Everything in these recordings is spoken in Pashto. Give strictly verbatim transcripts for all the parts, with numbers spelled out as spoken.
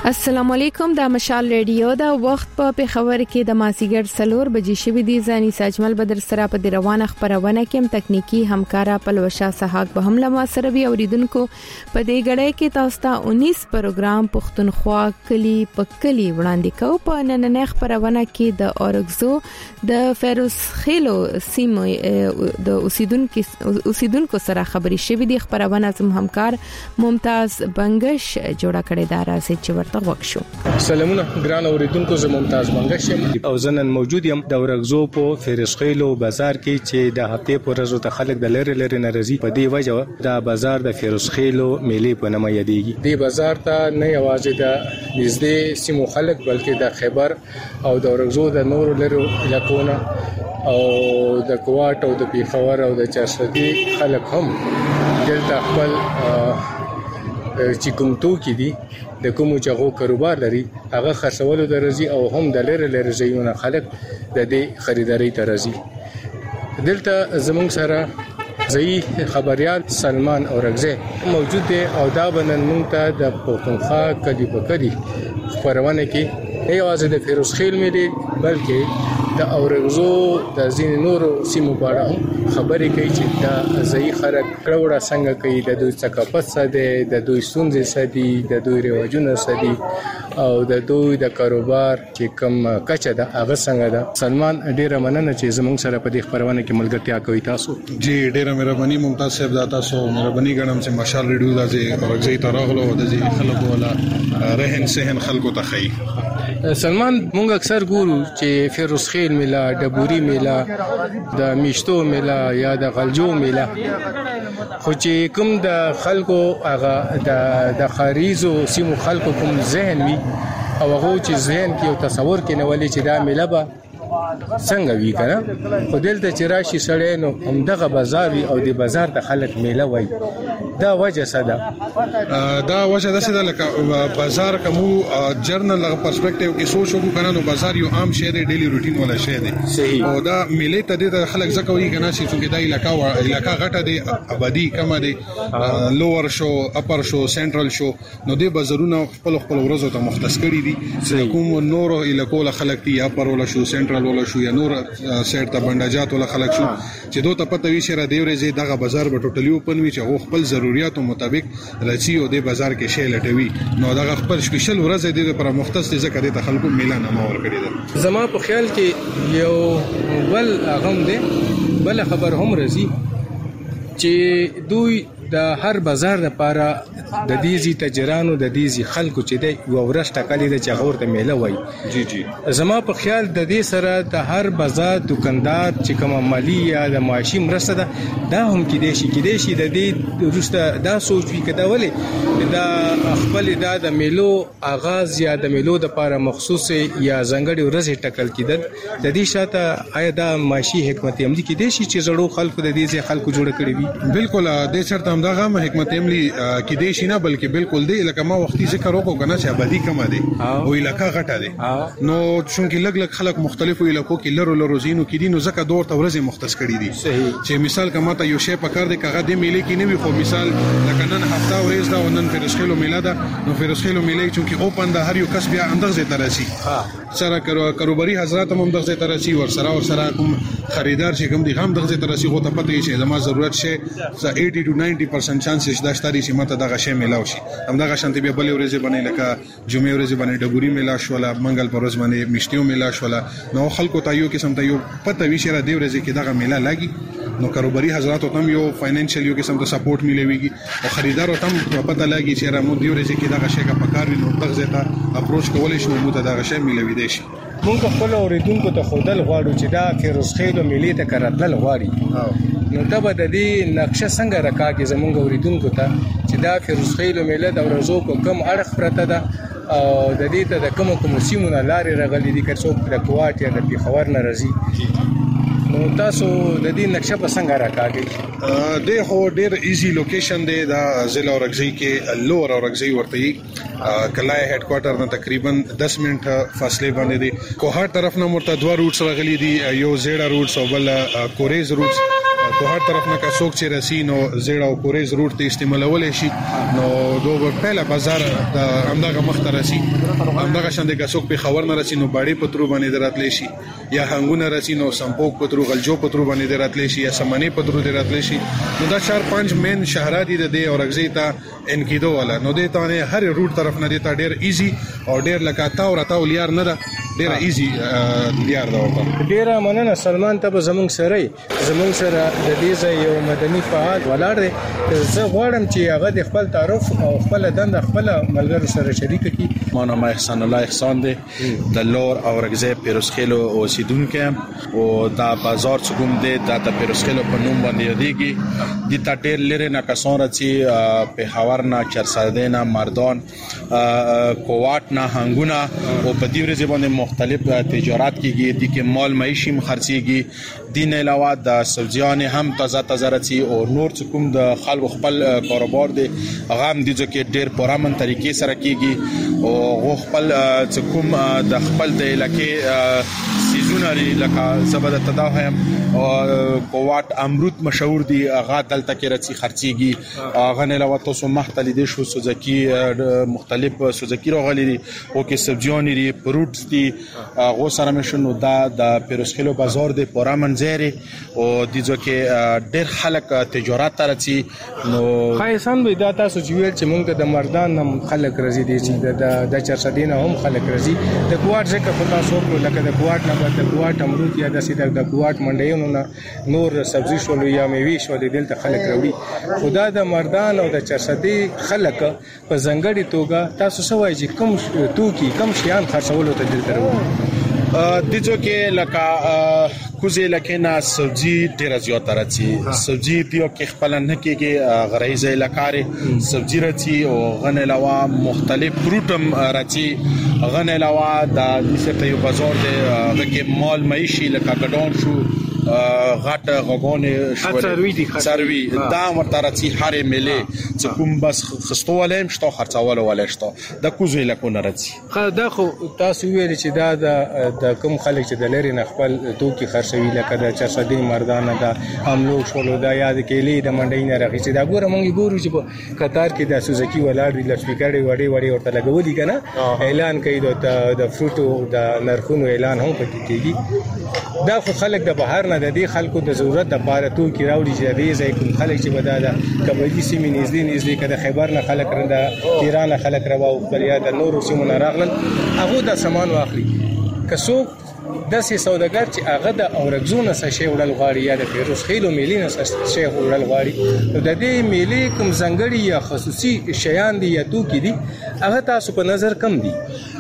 السلام علیکم، دا مشال ریډیو دا وخت په پیښور کې د مازیګر سلور بجې شوې دي. ځاني ساجمل بدر سره په روانه خبرونه کې هم تکنیکی همکارا پلوشا سحاق به هم لمه سره وی اوریدونکو. په دې غړې کې تاسو ته انیس پروګرام پښتونخوا کلی په کلی وړاندې کوو. په نننۍ خبرونه کې د اورګزو د فیروز خیلو سیمه د اوسیدونکو اوسیدونکو سره خبري شوې دي. خبرونه زم همکار ممتاز بنگش جوړه کړې ده، راځي چې وکشو. سلامونه ګران اوریدونکو، زه ممتاز بنگش یم او زنن موجود یم د ورغزو په فیرسخیلو بازار کې چې د هفته پر ورځو ته خلک د لری لری ناراضي په دی وجه د بازار د فیرسخیلو میلې په نامه یادېږي. دی بازار ته نه یوازې د نږدې سیمو خلک بلکې د خیبر او د ورغزو د نورو لری علاقونو او د کوټ او د پیښور او د چارسدي خلک هم دلته خپل چې کوم توکي دي د کوم چغو کاروبار لري هغه خرڅولو درځي او هم د لری لری ځایونو خلک د دې خریداري ترځي. دلته زموږ سره ځای خبريال سلمان اورګزی موجود دی او دا بنن مونږ ته د پښتونخوا کلی په کلی خبرونه کې نه یوازې د فیروز خیل مې بلکې د اورګزو د ځین نورو سیمو په اړه خبرې کوي چې دا ځای خلک کړوړه څنګه کوي، د دوی ثقافت څه دی، د دوی ستونزې څه دي، د دوی رواجونه څه دي او د دوی د کاروبار چې کوم کچه ده هغه څنګه ده. سلمان ډیره مننه چې زموږ سره په دې خبرونه کې ملګرتیا کوي. تاسو جی ډیره مهرباني ممتاز صاحب، دا تاسو مهرباني ګڼم چې مشال ریډیو د اورګزی ته راغلو او د خلکو ولا رهن سهن خلکو ته خي. سلمان مونږ اکثر ګورو چې فیروز خیل میلا، ډبوري میلا، د میشتو میلا یا د غلجو میلا، خو چې کوم د خلکو هغه د د خاریزو سیمو خلکو کوم ذهن وي او هغه چې ذهن کې او تصور کې نه ولي چې دا میلا به څنګه وی کنه، خو دلته چې راشي سړی نو همدغه بازار وي او د بازار ته خلک میله وای. دا وجه څه ده؟ دا وجه ده چې لکه بازار کومو جرنل پرسپیکټیو کې سوچ وکړو کنه، نو بازار یو عام شی دی، ډیلی روټین ولا شی دی. او دا میله ته د خلک ځکه وی کنه چې دا علاقہ او علاقہ غټه دی، آبادی کم دی، لوور شو، اپر شو، سنټرل شو، نو د بازارونو خپل خپل ورځو ته مختص کړي دي. کوم نورو علاقو له خلک دی، اپر ولا شو، سنټرل ولا شو یا نور سیټ ته بنداجات ولا خلک شو چې دوی ته پته وی شره دی ورځي دغه بازار به ټوټلی اوپن وي چې هغه خپل ضرورتو مطابق راځي او د بازار کې شی لټوي. نو دغه خپل سپیشل ورځ دی لپاره مختص ذکر د خلکو میلان ما ور کړی ده. زما په خیال کې یو بل اغم دی بل خبر هم راځي چې دوی د هر بازار لپاره د دیزي تجرانو د دیزي خلکو چې دی یو ورځ ټاکلې د چغور ته میله وای. جی جی زما په خیال د دې سره د هر بازار دکاندار چې کوم مالی یا د معاشي مرسته ده دا هم کې دی شي کې دی شي د دې وروسته دا سوچ وی کده ولې دا خپل دا د میلو آغاز یا د میلو د لپاره مخصوص یا ځنګړي ورځ ټاکل کیدل د دې شاته آیا دا معاشي حکمت عملی کې دی شي چې زړو خلکو د دې خلکو جوړ کړی وي. بالکل د چرته دغه حکمت عملی کې دی شي نه بلکې بالکل دی لکه ما وختي ذکر وکړو کنه چې آبادی کم دی او علاقہ غټه دی، نو چونکې لګ لګ خلک مختلفو علاقو کې لرو لرو زینو کې دي، نو ځکه دور ته ورځي مختص کړي دي. چې مثال کما ته یو شی پکار دی کغه د میلې کې نه وي، خو مثال لکه نن هفته ورځ دا ونن فیروزخیلو میله ده، نو فیروزخیلو میله چونکې اوپن ده، هر یو کس بیا اندازې ترسي سره کاروباري حضرات هم دغه ترسي ور سره ور سره کوم خریدار چې کوم دي هم دغه ترسي غو ته پته شي زما ضرورت شي eighty to ninety percent چانسز دا شتاري چې ماته دغه شی میلاو شي. هم دغه شانتي به بلې ورځې باندې لکه جمعې ورځې باندې ډبوري میلا شولا، منګل پروز باندې میشتیو میلا شولا، نو خلکو ته یو قسم ته یو پته وی شره دی ورځې کې دغه میلا لاګي، نو کاروباري حضرات هم یو فاینانشل یو قسم ته سپورټ ملويږي او خریدار هم پته لاګي چې را مو دی ورځې کې دغه شی کا پکار وي، نو دغه ته اپروچ کولای شو مو ته دغه شی ملوي دی شي. مونږ خپل اوریدونکو ته خودل غواړو چې دا فیروز خیل میلې ته کارتل غواړي، نو دا به د دې نقشه څنګه راکاږي زمونږ اوریدونکو ته چې دا فیروز خیل میله د ورځو په کم اړخ پرته ده او د دې ته د کوم کوم سیمونه لارې راغلي دي، که څوک د کوټ یا د پیښور نه راځي، نو تاسو د دې نقشه په څنګه راکاږي؟ د هو ډیر ایزی لوکیشن دی دا ضلع اورګزی کې لوور اورګزی ورته کلای هډ کوارټر نه تقریبا دس منټه فاصله باندې دی. کوهاټ طرف نه مرته دوه روټس راغلي دي، یو زیړه روټس او بل کوریز روټس په هر طرف نه کا څوک چې رسی نو زیړه او کوریز روټ ته استعمالول شي نو دوه پهله بازار د همدغه مخته رسی همدغه شاندې کا څوک په خبر نه رسی نو باړې پترو باندې دراتلی شي یا هنګونه رسی نو سمپوک پترو غلجو پترو باندې دراتلی شي یا سمنې پترو دراتلی شي نو دا چار پنځ مین شهرات دي د اورګزی ته انکیدو ولا نو د ته هر روټ طرف نه دي ته ډیر ایزی او ډیر لکه تا او تا لیار نه ده ډیر ایزی لیار دا ورته ډیر مننه سلمان ته زمونږ سره زمونږ سره د دې ځای یو مدني فعال ولاړ دی زه غواړم چې هغه د خپل تعارف او خپل دند خپل ملګرو سره شریک کړي. ما نام احسان الله احسان دی د لور اورګزی پیروزخیلو اوسیدونکو او دا بازار چې کوم دی دا د پیروزخیلو په نوم باندې یادېږي د تا ډیر لري نه کسان راځي په هاور نه چرساده نه مردان کوواټ نه هنګونه او په دې ورځ باندې مختلف تجارت کیږي د کې مال معیشي خرڅيږي دین علاوه د سبزیان هم تازه تازه راځي او نور چې کوم د خلکو خپل کاروبار دی هغه هم د ځکه ډیر پرامن طریقې سره کیږي او خپل چې کوم د خپل د علاقې سیزونه لکه سبد تداهم او کوواټ امرود مشهور دي هغه دلته کې راځي خرڅيږي هغه نه علاوه تاسو محتلی دي شو سوزکی مختلف سوزکی راغلي دي او کې سبزیان دي فروټس دي هغه سره مشنو دا د پیروزخیلو بازار دی پرامن زیری او د ځکه ډیر خلک تجارت راځي نو خایسان به دا تاسو چې ویل چې موږ د مردان هم خلک راځي دي چې د د چرسدینه هم خلک راځي د کوواټ ځکه په تاسو لکه د کوواټ نه د کوواټ امرود یا د سیده د کوواټ منډیونو نه نور سبزی شول یا میوه شول دلته خلک راوړي خدا د مردان او د چرسدي خلک په ځنګړي توګه تاسو سوای چې کم توکي کم شیان خرڅولو ته دلته راوړي د ځکه لکه کوزه لکه نه سبزی ډیر زیات راځي سبزی دیو کې خپل نه کېږي غریزه لکاري سبزی راځي او غن علاوه مختلف فروټم راځي غن علاوه د دې ته یو بازار دی هغه مال معیشي لکه ګډون شو غټ غوګونه شوړې سروي دا مرترتي هرې ملي چې کوم بس خستوالم شته خرڅول ولا شته د کوزه لکه نه راځي دا خو تاسو ویل چې دا د کوم خلک چې د لری نه خپل توکي خرڅوي لکه د چرسدي مردانه دا حملو شولو دا یاد کېلې د منډې نه راغی چې دا ګوره مونږ ګورو چې په قطار کې د سوزکی ولاړ دي لسپیکرې وړي وړي ورته لګولي کنه اعلان کوي د د فروټو د نرخونو اعلان هم پکې کېږي دا خو خلک د بهر نه د دې خلکو د ضرورت د پاره توکي راوړي چې دې ځای کوم خلک چې بداله کبدي سیمې نږدې نږدې کده خیبر نه خلک رنده ایران خلک روا او بلیا د نورو سیمو نه راغلل هغه د سامان واخلي کسو د سي سوداګر چې هغه د اورګزونه څخه شی وړل غواړي یا د پیروزخیلو ملي نه څخه شی وړل غواړي نو د دې ملي کوم ځنګړي یا خصوصي شیان دي یا توکي دي هغه تاسو په نظر کم دي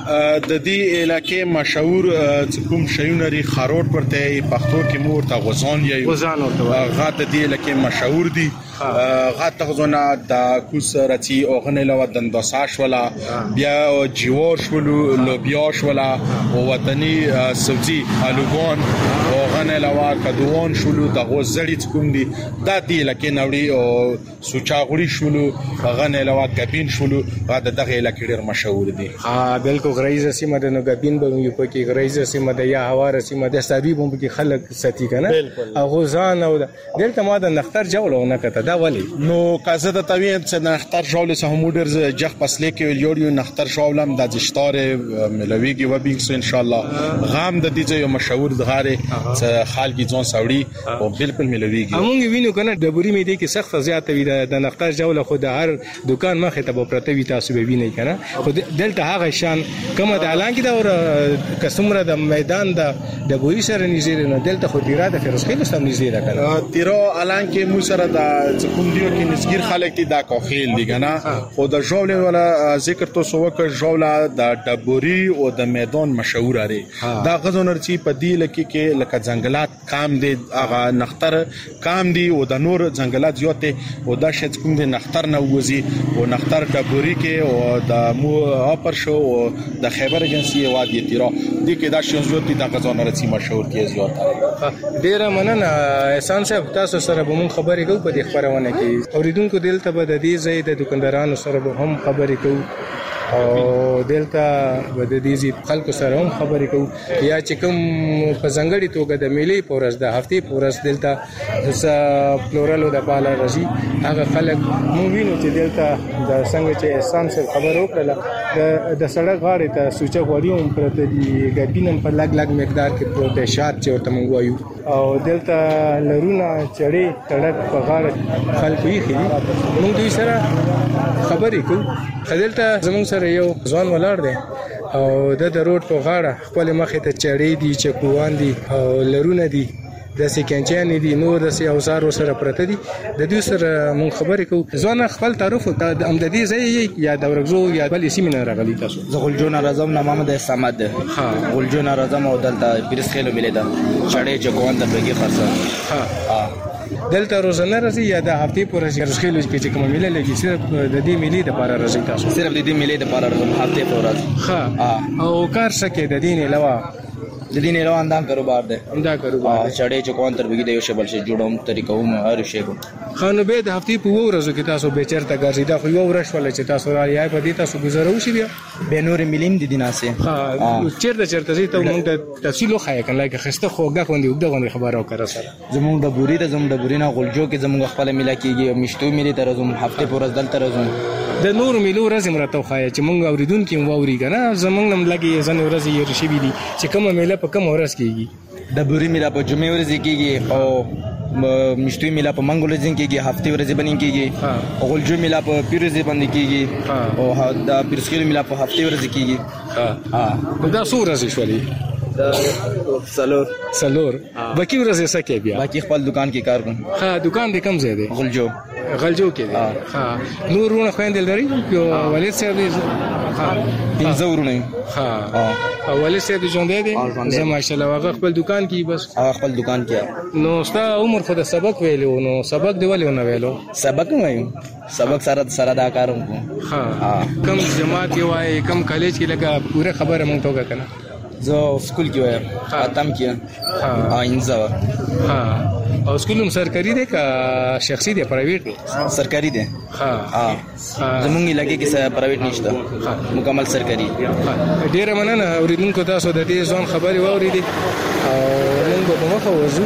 د دې علاقې مشهور کوم شیونه لري خاروټ پرته پښتو کې مور ته غوزان یا غوزان ورته غا د دې علاقې مشهور دي غا ته غوزونه د کوس راځي او غنه لو دنداساش ولا بیا جوار شولو لوبیا شولا او وطني سبزي الوګون او غنه لو کدوون شولو د غوزړی کوم دي د دې علاقې نوړي او سوچاغوري شولو غنه لو کبین شولو غا دغه علاقې ډېر مشهور دي ها بالکل غریزه سیمه د نوګبین به یو پکې غریزه سیمه د یا هواره سیمه د ساروی بم کې خلک ساتي کنه او غوزان او دلته ما د نختر جوړو نه کته دا ولی نو کازه د توین چې نختر جوړ سه همودر جخ پسلې کې یو نختر جوړم د جشتار ملويږي و بینګس ان شاء الله غام د دې یو مشهور دغاره چې خالګي ځون ساوړي او بالکل ملويږي همون وینو کنه د بوري می دي کې سخت زیات وي د نختر جوړ خو د هر دکان مخه ته پرته وي تاسو به ویني کنه خو دلته هغه شان کومه د اعلان کې دا اور کسمره د میدان د د بوري سره نږدې نه دلته خو ډیره د فیروزخیل سم نږدې ده کنه تیرو اعلان کې مو سره د کوم دیو کې نسګیر خلک دي دا کوخیل دي کنه خو د جوړ ولا ذکر تو سو وک جوړ د دبوري او د میدان مشهور لري دا غزونر چې په دی لکه کې لکه ځنګلات کام دي هغه نختر کام دي او د نور ځنګلات زیاته او دا شت کوم دي نختر نه وځي او نختر دبوري کې او د مو اپر شو او د خیبر ایجنسی وادي تیرا دي کې دا شنزوت دي د غزونر چې مشهور کې زیاته ډیر مننه احسان صاحب تاسو سره به مون خبرې کوو په دې خبرونه کې اوریدونکو دلته به د دې ځای د دکاندارانو سره به هم خبرې کوو او دلته د دې زی خلکو سره هم خبرې کوو یا چې کوم په ځنګړي توګه د میلې پورس د هفتې پورس دلته د فلورالو د پاله راځي هغه خلک مونږ وینو چې دلته د څنګه چې احسان سره خبر وکړه د سړک غاړې ته سوچه غوړي هم پرته دي ګبینم په لګ لګ مقدار کې پروت شات چې ورته مونږ وایو او دلته لرونه چړې سړک په غاړه خلکو یې خېدي مونږ دوی سره خبرې کوو دلته زموږ سره یو ځوان ولاړ دی او د روډ په غاړه خپل مخې ته چړې دي چکوان دي او لرونه دي د سکینچان دي نو د سی اوزار سره پرته دي د دوی سره مون خبرې کوو ځوان خپل تعارف د امدادي ځای یا د ورغزو یا بل سیمینار راغلی تاسو زه غلجون راځم نامه مده سماد ها غلجون راځم او دلته پیرس خېلو ملي ده چړې چکوان د بګي خرڅه ها دلته روزانه راځي یا د هفتې پورې ورسخېلو کې چې کوم ملي لګي صرف د دې ملي د لپاره راځي تاسو صرف د دې ملي د لپاره راځم هفته پورې ها او کار سکه د دین علاوه د دین علاوه اندام کاروبار ده اندا کاروبار چړې چکوان تر بګي د یو شبل شي جوړوم طریقو مې هر شی کو خانو به د هفتې په ورځو کې تاسو به چیرته ګرځي دا خو یو ورځ ولې چې تاسو را یای په دې تاسو گزارو شي بیا به نور ملیم د دیناسه ها چیرته چیرته زی ته مونږ د تفصیل خو کنه لکه خسته خوګه خوندې وګړه غونډه خبرو کړه سره زمونږ د بوري د زمونږ د بوري نه غلجو کې زمونږ خپل ملا کېږي مشتو ملي تر زموږ هفته پورز دلته راځم د نور ملو ورځ مرته خو چې مونږ اوریدونکو ووري کنه زمونږ نم لګي ځنه ورځ یې رشي دي چې کومه میله په کوم ورځ کېږي د بوري میله په جمعې ورځ کېږي او مشتوي میله په منګل ورځ کېږي هفته ورځ باندې کېږي او غلجو میله په پیر ورځ باندې کېږي او د پیرسکیلو میله په هفته ورځ کېږي ها دا څو ورځې شولې دا سلور سلور باقي ورځې سکه بیا باقي خپل دکان کې کار کوم ها دکان دې کم ځای دی غلجو غلجو کې دی ها نورونه خويندل لري یو والد صاحب دې ها پنځه ورونه ها او والد صاحب ژوند دی زه ماشاءالله هغه خپل دکان کې بس هغه خپل دکان کې نو ستا عمر خو د سبق ویلو نو سبق دی ولې نه ویلو سبق وایم سبق سره سره دا کاروم ها کم جماعت کې وای کم کالج کې لګا پوره خبره مونږ ته وکړه زه سکول کې وایم ختم کې ها انځه ها او سکول هم سرکاري دی کا شخصي دی پرایویټ دی سرکاري دی ها ها زمونږ علاقې کې پرایویټ نشته مکمل سرکاري ډیره مننه اوریدونکو تاسو د دې ځوان خبري واوریدي او موږ په مخه وځو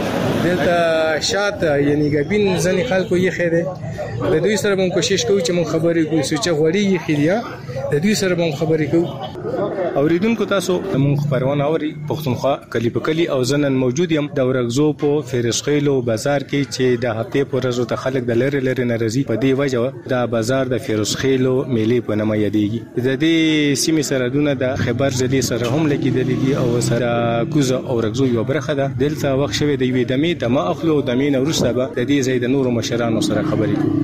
دلته شاته یعنی ګبین ځنې خلکو یې خېده د دوی سره موږ کوشش کوو چې موږ خبرې کوو چې غوړي یې خېدیا د دوی سره موږ خبرې کوو اوریدونکو تاسو موږ خبرونه اوري پښتونخوا کلی په کلی او زنن موجود یم د ورغزو په فیرسخیلو بازار کې چې د هفته پر ورځ ته خلک د لری لری ناراضي په دی وجه د بازار د فیرسخیلو میلې په نامه یادېږي د دې سیمې سرحدونه د خبر ځلې سره هم لګیدلې دي او سره کوزه او ورغزو یو برخه ده دلته وخت شوی دی وې دمه د ما اخلو د مين ورسته به د دې زید نور مشرانو سره خبرې کوي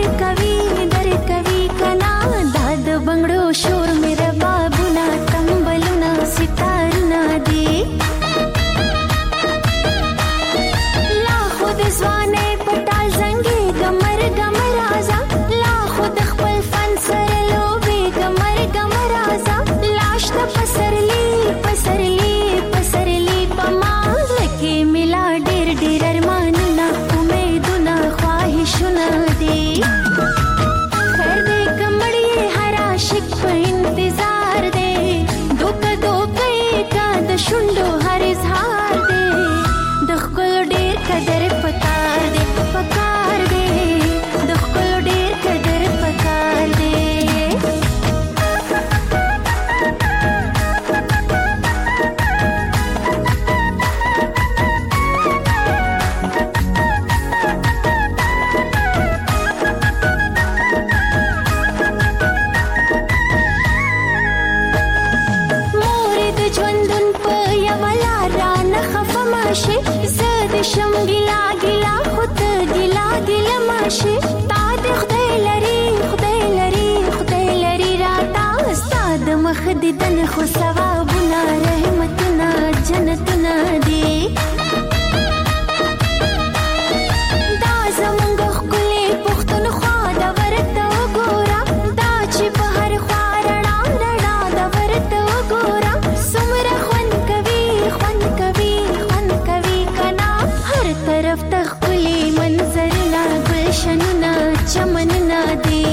शोर मेरा बाबू ना तंब خو ثوابونه رحمتونه جنتونه دي دا زمونږ ښکلې پښتونخوا ده ورته وګوره دا چې په هر خوا رڼا رڼا ده ورته وګوره څومره خوند کوي خوند کوي خوند کوي کنا هر طرف ته ښکلې منظرونه ګلشنونه چمنونه دي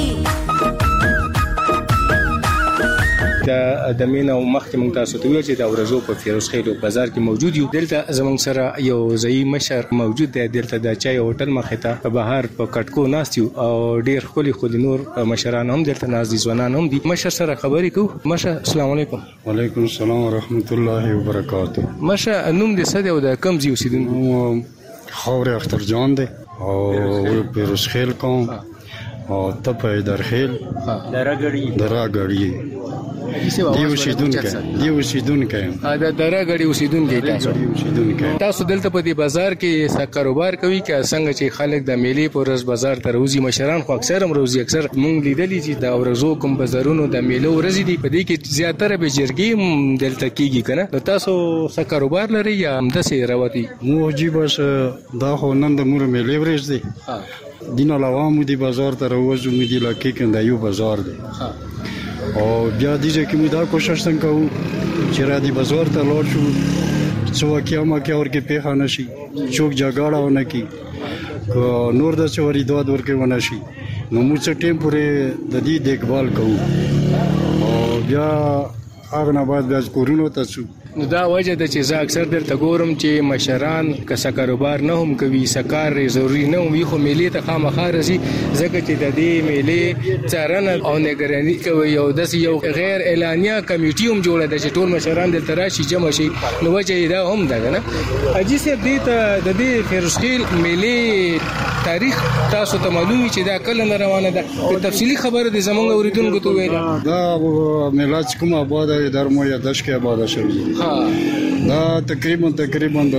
د دمینه او مخکې مونږ تاسو ته ویل چې د اورزو په فیروز خیلو بازار کې موجود یو دلته زمونږ سره یو ځای مشر موجود دی دلته د چای هوټل مخې ته په بهر په کټکو ناست یو او ډیر ښکلي ښکلي نور مشران هم دلته ناست دي ځوانان هم دي مشر سره خبرې کوو مشر السلام علیکم وعلیکم السلام ورحمت الله وبرکاته مشر نوم دې څه دی او د کوم ځای اوسېدونکی خاورې اختر جان دی او فیروز خیل کوم او ته په درخیل دراګړی دراګړی دی اوسیدونکو دی اوسیدونکو دا دراګړی اوسیدونکو تاسو تاسو دلته په دې بازار کې څه کاروبار کوي که څنګه چې خلک د میلې پر ورځ بازار ته روزي مشران خو اکثر هم روزي اکثر مونږ لیدلې چې د اورزو کوم بازارونو د میلې ورځې دي په دې کې زیاتره به جرګې دلته کیږي کنه نو تاسو څه کاروبار لري یا همداسې رواتي مو جی بس دا خو نن د مور میلې ورځ دی دین علاوه مو دی بازار ته روزو مو دی لکه کنده یو بازار دی او بیا دیجه کې مو دا کوشش څنګه کوو چې را دی بازار ته لاړ شو څو کیامه کې اور کې پیښه نشي چوک جګړه ونه کی نور د چوري دوه دور کې ونه شي نو مو څه ټیم پورې د دې دیکھبال کوو او بیا هغه نه بعد بیا کورونو ته څو نو دا وجه ده چې زه اکثر دلته ګورم چې مشران که څه کاروبار نه هم کوي څه کار ضروري نه وي خو میلې ته خامخا راځي ځکه چې د دې میلې څارنه او نگراني کوي او داسې یو غیر اعلانیه کمیټي هم جوړه ده چې ټول مشران دلته راشي جمع شي نو وجه یې دا هم ده که نه حاجي صاحب دې ته د دې فیروز خیل میلې تاریخ تاسو ته معلوم وي چې دا کله نه روانه ده که تفصیلي خبره دې زموږ اورېدونکو ته وویله دا میله چې کومه آباده وي درمو یا دشکې آباده شوي دا تقریبا تقریبا د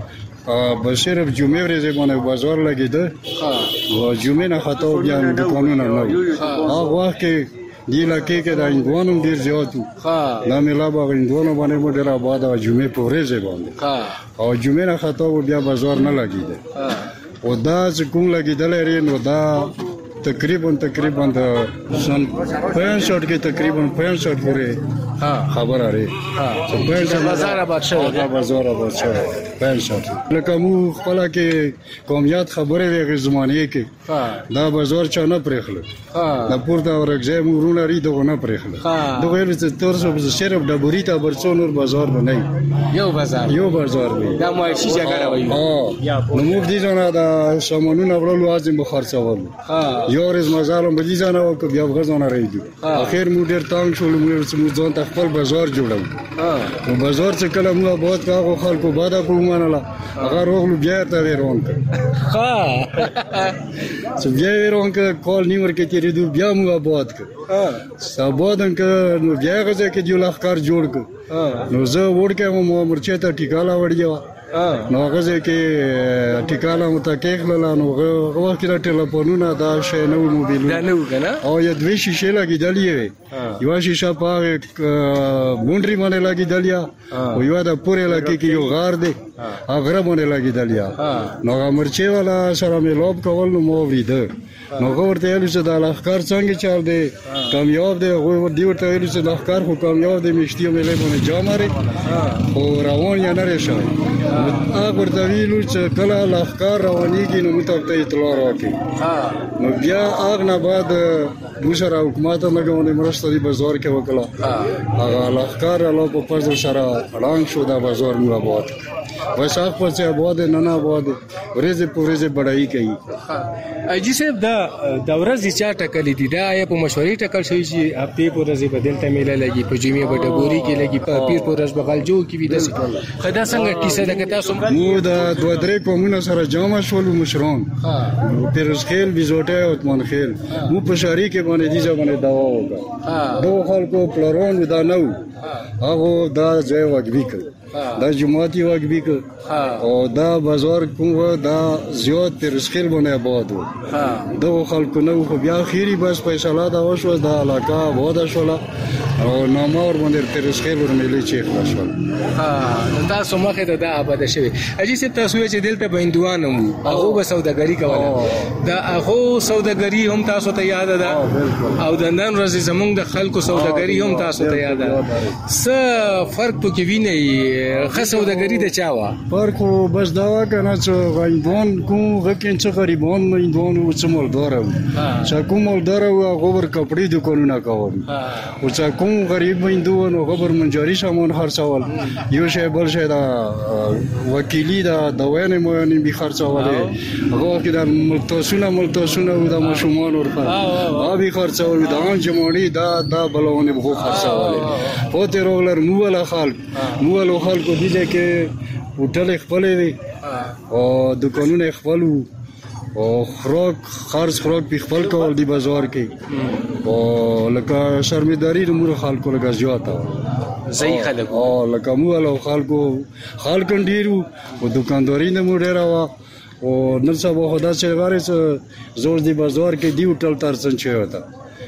بشیر جمعه ورځې باندې بازار لګیده او جمعه نه خطا بیا دکانونه نه هغه وخت کې دی لکه کې دا انګوانو ډیر زیاتو دا ملا باغ انګوانو باندې مو ډیر آباد او جمعه په ورځې باندې او جمعه نه خطا بیا بازار نه لګیده او دا چې کوم لګیدل لري نو دا تقریبا تقریبا د سن پنځه کې تقریبا پنځه پورې خبر اړه چې پنځه بازار آباد شوی دا بازار آباد شوی پنځه لکه مو خپل کې قومیت خبره وی زمانه کې دا بازار چا نه پرېخل دا پورته ورګځه مو رونه ری دغه نه پرېخل دا ویل چې تر څو صرف د بوریتا برڅو نور بازار نه یو بازار یو بازار وي دا معاشي جګړه وي نو مو دې ځنه دا سامانونه ورلو ازم بخرڅول یو ورځ مزالم بدی ځنه او بیا غزونه راځي اخر مو ډیر تانګ شول مو ځون ته خپل بازار جوړو نو بازار چې کله مو آباد کاغو خلکو بادا په منله هغه روغلو بیا ته ورون ها چې بیا ورون ک کال نیور کې تیرې دو بیا مو آباد ک آبادن ک نو بیا غزه کې جو لخر جوړ ک نو زه وړکه مو مرچه ته ټیکالا وړیا نو هغه کې ټیکالا متکیخل نو هغه وخت کې ټلیفونونه دا شی نو موبایل دا نو کنه او یو دوی شیشه لګیدلې یو شیشه په بونډري باندې لګیدلیا او یو دا پورې لګی کې یو غار دی هغه باندې لګیدلیا نو هغه مرچه والا سره مې لوب کول نو مو ورید نو ورته ویل چې دا لخر څنګه چل دی کامیاب دی او دی ورته ویل چې لخر خو کامیاب دی مشتي مې له باندې جامره او روان یا نه راشي هغه ورته ویل چې کله لخر روانيږي نو متوقع اطلاع راکړي نو بیا هغه نه بعد دوسر حکومت لګونې مرسته دی بازار کې وکړه هغه لخر له په پرځ سره اړان شو دا بازار مو آباد بس هغه په څه آباد نه نه آباد ورځې په ورځې بډای کوي اجي صاحب دا د ورځې چا ټکلې دي دا یا په مشورې ټکل شوی چې هفته په ورځې بدلته میله لګي په جمعې په ډګوري کې لګي په پیر په ورځ بغل جو کې وي داسې خدا څنګه کیسه ده که تاسو مو دا دوه درې قومونه سره جامع شول مشران پیروز خیل بیزوټه او اتمان خیل مو په شهري کې باندې دي ځونه داوا وکړه دوه خلکو پلارون دا نو هغه دا ځای وګړي کړ دا جماعت یو اگبی که او دا بازار کوم دا زیاد پرسخیل باندې آباد و دا خلکو نو خو بیا خیری بس فیصله دا وشو دا علاقه آباد شوله او نامور باندې پرسخیل ورملي چې خلاص شول. ها تاسو مخه ته دا آباد شوی. اجي سي تاسو چې دلته به هندوان هم هغه به سوداګری کوله دا هغه سوداګری هم تاسو ته یاد ده او د نن ورځې زمونږ د خلکو سوداګری هم تاسو ته یاد ده. څه فرق پکې ویني خاص سوداګری د چا وا فرق بس دا وا کنه چې غیبون کو غکین چې غریبون نه هندوان او چې مالدار او چې کوم مالدار او غوبر کپڑے د کولونه کول او چې کوم غریب هندوان او غوبر منجاری سامان خرڅول یو شی بل شی دا وکیلی دا دوانه مو نه به خرڅول هغه کې دا ملتاسونه ملتاسونه او دا مشمول ورته ها به خرڅول دا جمعړي دا دا بلونه به خرڅول پوتې رولر مولا خلک مولا خلکو دي کې هوټل خپل دي او دکانونه خپل او خوراک خرڅ خوراک په خپل کول دی بازار کې او لکه شرمېداري نور خلکو لکه زیاته زئی خلک او لکه مولا خلکو خلک ډیرو او دکانداري نه مو ډیره وا او نن سبا خدا چې غاره زور دی بازار کې دی هوټل ترڅن چي وتا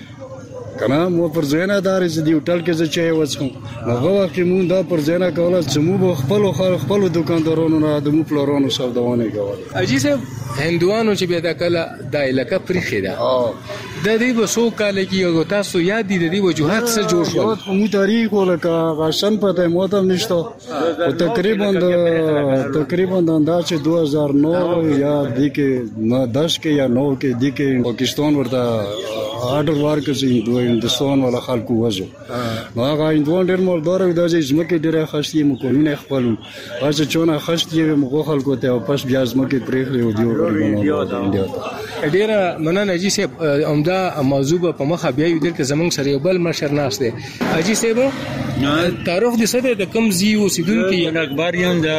کنه مو پر ځینه دار چې دی هوټل کې څه چي وڅم هغه وخت مون دا پر ځینه کوله چې مو خپل خپل دکاندارونو نه د مو پلورونو سوداونه کوله. اجي سه هندوانو چې به دا کله د علاقه پرخه ده د دې وسو کال کې یو تاسو یاد دي د دې وجوهات څخه جوړ شو مو تاریخ ولکه غشن پته مو ته نشته او تقریبا تقریبا د انداز دو هزار نو یا د کې دس کې یا نو کې د کې پاکستان ورته آرډر ورکړي دوی هندستان ولا خلکو وځو هغه هندوان ډېر مالدار او د ځمکې ډېر خشتي مو کولونه خپل واځه چونه خشتي مو خلکو ته پس بیا ځمکې پرېخلي او دی ډېر مننه اجي سه عمده موضوع په مخه بیا یو دلته زمونږ سره یو بل مشر ناس دی. اجي سه تعارف دي سره د کم زی اوسیدونکو یو اخباریان د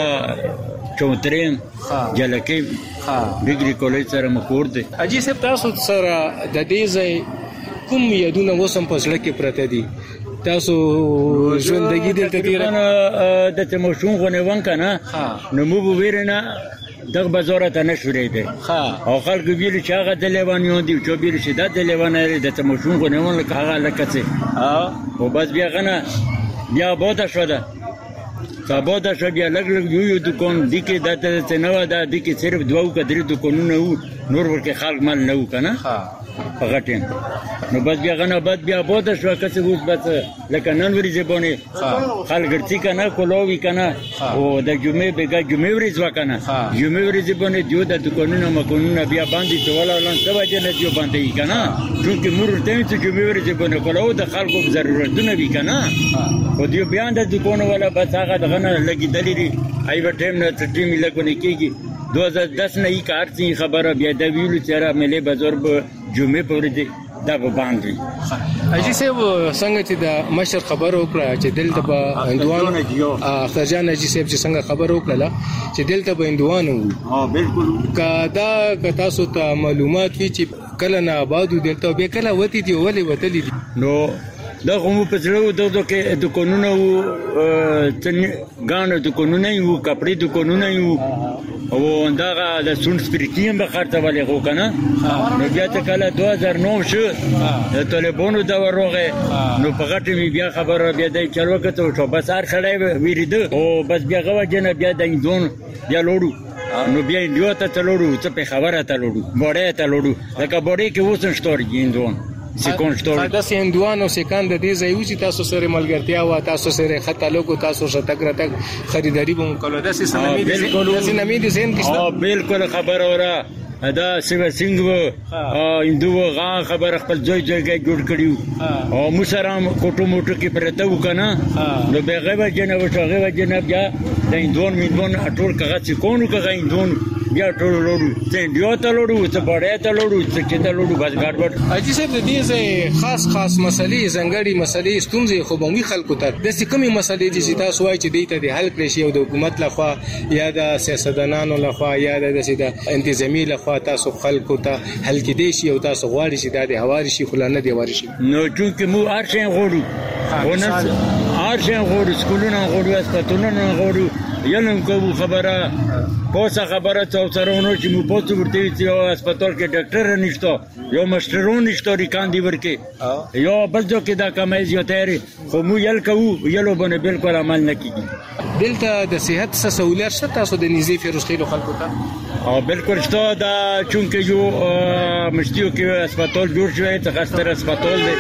چوترین جلکې ډیګري کالج سره مکور دی. اجي سه تاسو سره د دې ځای کوم یادونه وسم په ځل کې پرته دي تاسو ژوندګي دلته تیر نه د تمشون غونه ون کنه نو مو ویرنه دغه بازار ته نشورې دی او خلک ویل چې هغه د لیوانیو دی چې ویل چې د لیوانې د تمشون غونه ون لکه هغه لکه څه او بس بیا غنه بیا بوده شو ده سبا د شګیا لګ لګ یو یو دکان د کې د ته نو د کې صرف دوه کډری دکانونه وو نور ورکه خلک مال نه و کنه هغه ټیم نو بس بیا غنه بد بیا بوده شو کڅ اوس بس لکه نن ورځې بونه خلک ګرځي کنه کولوي کنه او د جمعې بیګه جمعې ورځ وکنه جمعې ورځ بونه جو د دکانونه مکونونه بیا باندې ټوله لن څه وجه نه جو باندې کنه چې مور ته چې جمعې ورځ بونه کولو د خلکو ضرورتونه وی کنه او دی بیا د دکانو ولا بس هغه دغه لګی دلی ایو ټیم نه ټیم لګونه کیږي دو هزار دس نه یې کار څنګه خبره بیا د ویلو چیرې ملي بازار په جمعې پورې دی دا به باندې اجي سه څنګه چې د مشر خبر وکړه چې دلته به هندوان اخترجان اجي سه چې څنګه خبر وکړه چې دلته به هندوان وو ها بالکل کدا که تاسو ته معلومات وي چې کله نه آبادو دلته به کله وتی دی ولې وتلی دي نو دا کوم په څلو دغه کې د قانونو غانو د قانونو یو کپړې د قانونو یو او دا د سون سپریټیم به خرڅه ولې غو کنه نو بیا ته کله دو هزار نو شو د طالبانو دا وروغه نو په غټه می بیا خبره بیا د چلو کته شو بس هر خړای ویریده او بس بیا غوا جن بیا د اندون بیا لوړو نو بیا انډیو ته تلوړو څه په خبره تلوړو بوړې تلوړو لکه بوړې کې وسن شتور اندون سکون شتور دا سیندوانو سکان د دې ځای چې تاسو سره ملګرتیا و تاسو سره خطا لوګو تاسو سره تک راتک خریداري به مکلو دا سیستم دې د سینمې دي زین کښه اه بالکل خبر اورا دا سیو سنگ و اندو غا خبر خپل ځای ځای جوړ کړیو او مسرام کوټو موټو کې پرته وکنه نو بغه جناب شغه جناب یا د اندون میندون ټول کغه چې کونو کغه اندون بیا ټول لوړو څنګه دیو ته لوړو څه بڑے ته لوړو څه چې ته لوړو بس ګډوډ اجي صاحب د دې ځای خاص خاص مسلې زنګړي مسلې ستونزې خو به خلکو ته د سکمې مسلې چې تاسو وایي چې دیته د حل کړی شي او د حکومت لخوا یا د سیاستدانانو لخوا یا د د انتظامی لخوا تاسو خلکو ته حل کړي شي او تاسو غواړئ چې د هواري شي خلانه دی واري شي نو چې مو هر څه غوړو ونه هر شي غوړو سکولونه غوړو هسپتالونه غوړو یلم کوو خبره پوسه خبره څو سرونو چې مو پوسه ورته چې هسپتال کې ډاکټر نشته یو مشترون نشته ریکان دی ورکه یو بل جو کې دا کمای زیاتره خو مو یل کوو یلو باندې بالکل عمل نه کیږي دلته د صحت سہولیت شته تاسو د نيزي فیروزخیل خلکو ته او بالکل شته دا چونکه یو مشتیو کې هسپتال جوړ شوی ته خاصه هسپتال دی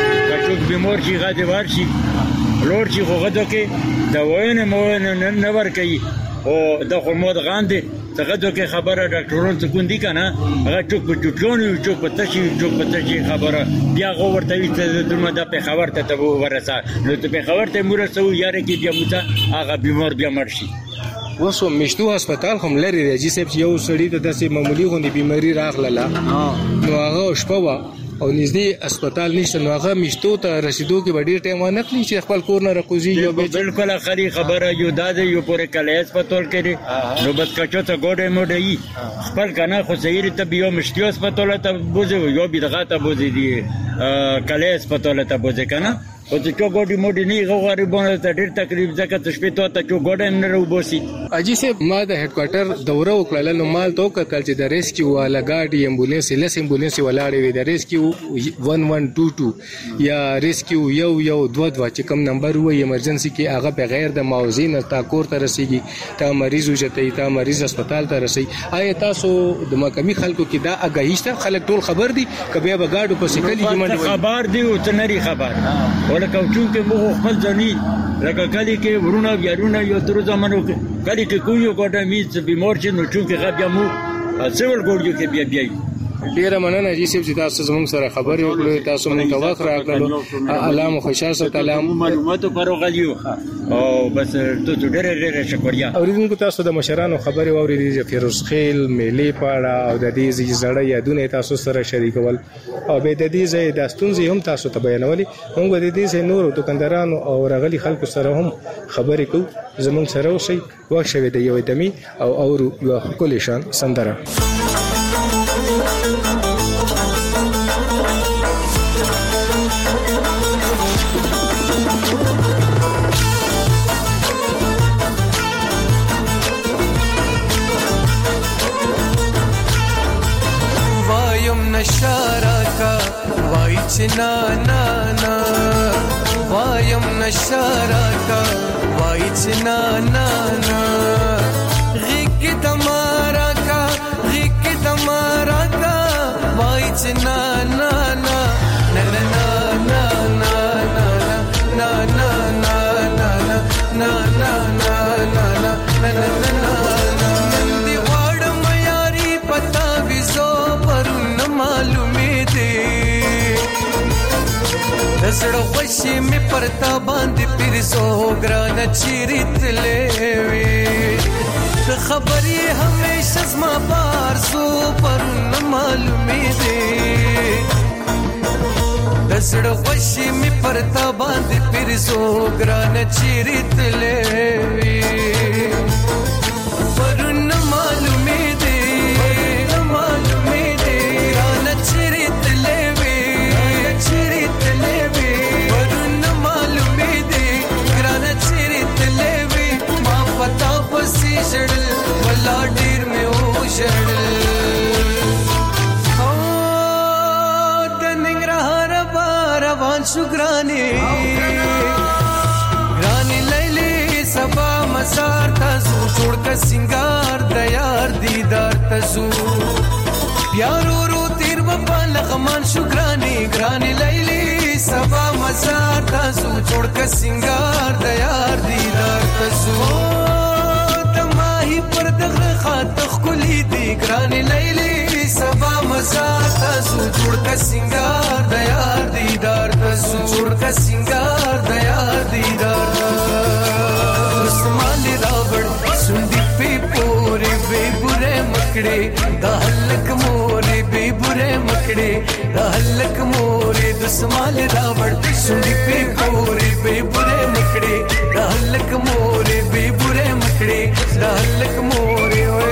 چې بیمار شي غاډي ورشي لور چې غوغه کې دا وینه مو نه نه ور کوي او د خمود غاندي څنګه چې خبره ډاکټرونو څخه کوندي کنه هغه چوک په چوکونو چوک په تشي چوک په تشي خبره بیا غوړته وي چې دمه د په خبر ته ته ورسا نو ته په خبر ته مرسو یاره کې بیا موته هغه بیمار بیا مرشي وسو مشتو هسپتال هم لري رجی سپ یو سړی ته داسې معمولی غوندي بیماری راغله نو هغه شپه او نږدې هسپتال نشته نو هغه مشتو ته رسیدو کې ډېر ټایم ونه کړی چې خپل کور نه راکوزي یو بالکل اخري خبره یو داده یو پورې کله هسپتال کې نو بس کچو ته ګوډه موډي خپل کنه خو سیر ته بیا مشتو هسپتال ته بوزي یو بيدغه ته بوزي دي کله هسپتال ته بوزي کنه او چې کو ګوډي موډي نه غریبونه ته ډېر تکلیف ځکه ته شپې ته چې ګوډه نه روبوسي اجي سه ما د هډ کوارټر دوره وکړل نو مال تو کل چې د ریسکیو والا ګاډي امبولانس لس امبولانس ولاړې وي د ریسکیو ون ون ټو ټو یا ریسکیو یو یو دوه دوه چې کوم نمبر وي ایمرجنسي کې هغه بغیر د موازین تا کور ته رسیږي تا مریض وجته تا مریض هسپتال ته رسي آیا تاسو د مقامي خلکو کې دا اگاهی شته خلک ټول خبر دي کبه به ګاډو په سکلی کې منډه خبر دی او تنري خبر ولکه چونکه مو خپل ځنی لکه کلی کې ورونه بیارونه یو تر زمانو کلی کې کویو ګډه میز بیمار چې نو چونکه غبیا مو سیول ګوډیو کې بیا بیا ډیره مننه چې سیب چې تاسو زموږ سره خبرې وکړې تاسو موږ ته وخت راکړلو الله مو خوشاله سلام معلوماتو پر غلیو او بس ته ډیره ډیره شکریا اوریدونکو تاسو د مشرانو خبرې واورېدې چې فیروزخیل میلې پاړه او د دې زړه یادونه تاسو سره شریکول او به د دې ځای د ستونزې هم تاسو ته بیانولې موږ د دې ځای نور دکاندارانو او رغلي خلکو سره هم خبرې کوو زموږ سره اوسئ واښوي د یو دمي او اورو یو خپل شان سندره نشارaka وای چې نا نا نا وایم نشارaka وای چې نا نا نا غیګ تمارا کا غیګ تمارا کا وای چې نا نا نا نا نا نا نا نا نا نا نا نا نا نا نا نندي واړ مياري پتا وزو پرون معلومې دي زړه خوشي مې پرتا باندې پیرسو ګران چیرت لوي خبري همیشه زما بار سو پرون معلومې دي زړه خوشي مې پرتا باندې پیرسو ګران چیرت لوي پرون معلومې دي شړل ولا ډیر مې او شړل او د ننګرهار روان شو ګراني ګراني لیلی سبا مسار تاسو جوړ کا سنگار د یار دیدار تاسو پیارو رو تیر په لغمان شو ګراني ګراني لیلی سبا مسار تاسو جوړ کا سنگار د یار دیدار تاسو پر دغه خاطر خولي دي ګراني لیلی سبا مزار تاسو جوړ کا سنگار د یار دیدار تاسو جوړ کا سنگار د یار دیدار اسمان راوړ سندي په پورې به بره مکړې د هلک مورې به بره مکړې د هلک مورې د اسمان راوړ سندي په پورې به بره مکړې د هلک مورې به بره مکړې د هلک مورې وې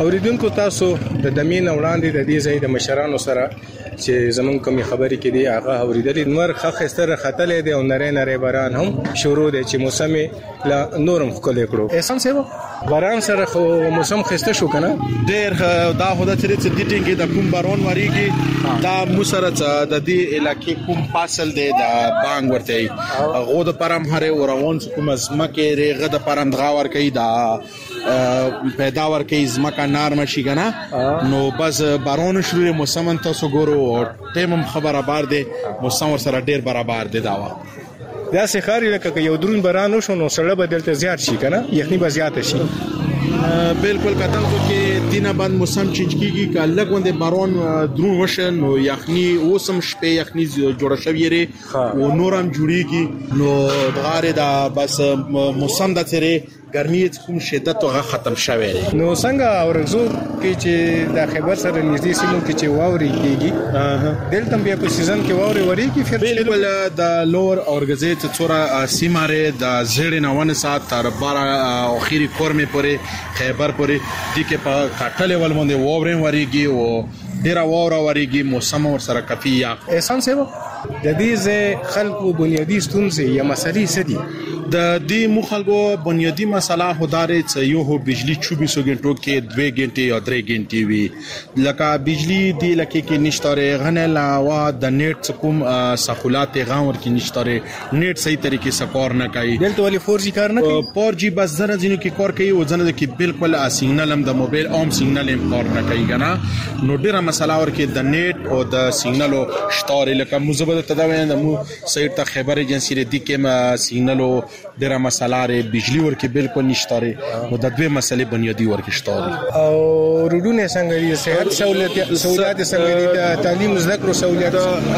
اوریدونکو تاسو د دمین وړاندې د دې ځای د مشرانو سره چې زمون کوم خبرې کې دی هغه اوریدلې نور خخ ستر خطلې دی او نری نری باران هم شروع دی چې موسم لا نورم خلک کړو احسان سیو باران سره خو موسم خسته شو کنه ډیر دا هدا چې د ټینګ د کوم بارون وریږي دا مسره د دې علاقې کوم فاصل دی د بانګ ورته غو د پرم هره ورون کوم زمکه ریغه د پرم دغاور کوي دا پیداوار کوي زمکه نرم شي کنه نو بس بارون شروع موسم تاسو ګورو او ټیم خبره بار دی موسم سره ډیر برابر دی دا دا سخاري لکه یو درون باران شو نو سره بدلته زیات شي کنه یخني به زیات شي بالکل کتل کو کې دینه باندې موسم چینج کیږي ک لګ باندې بارون درون وشن نو یخني اوسم شپه یخني جوړه شوی ری او نورم جوړیږي نو دغاره دا بس موسم د تیرې ګرمي کوم شدت او ختم شوی نو څنګه اورزو کې چې د خبر سره نږدې سیمو کې چې واوري کیږي دلته بیا په سیزن کې واوري وریږي فیر بالکل د لور اورګزې ته څوره سیماره د زړې نوونه سات تر بارا اخیری کورمه پورې خیبر پورې د کې په کاټلې ول باندې واوري وریږي او ډیر واوره وریږي موسم ور سره کفي یا احسان سیو د دې ځای خلکو بنیادی ستونزې یا مسلې سدي د دې مخالګو بنیادی مسله هدارې چې یو هو بجلی چوبیس غنټو کې دوه غنټې یا درې غنټې وي لکه بجلی دی لکه کې نشتره غنه لاوا د نیټ کوم سہولات غاور کې نشتره نیټ صحیح طریقې سره کار نه کوي دلته ولې فور جی کار نه کوي فور جی بس زره ځینو کې کار کوي او ځنه کې بالکل سیګنل هم د موبایل اوم سیګنل هم کار نه کوي کنه نو ډیره مسله ور کې د نیټ او د سیګنلو شتاره لکه مزبد تداوین د مو سایت ته خبر ایجنسی ری د کې سیګنلو ډیره مسله ری بجلی ور کې بالکل نشتاره نو د دوه مسلې بنیادی ور کې شتاره او روډونه څنګه دي صحت سہولت سہولت څنګه دي د تعلیم زده کړو سہولت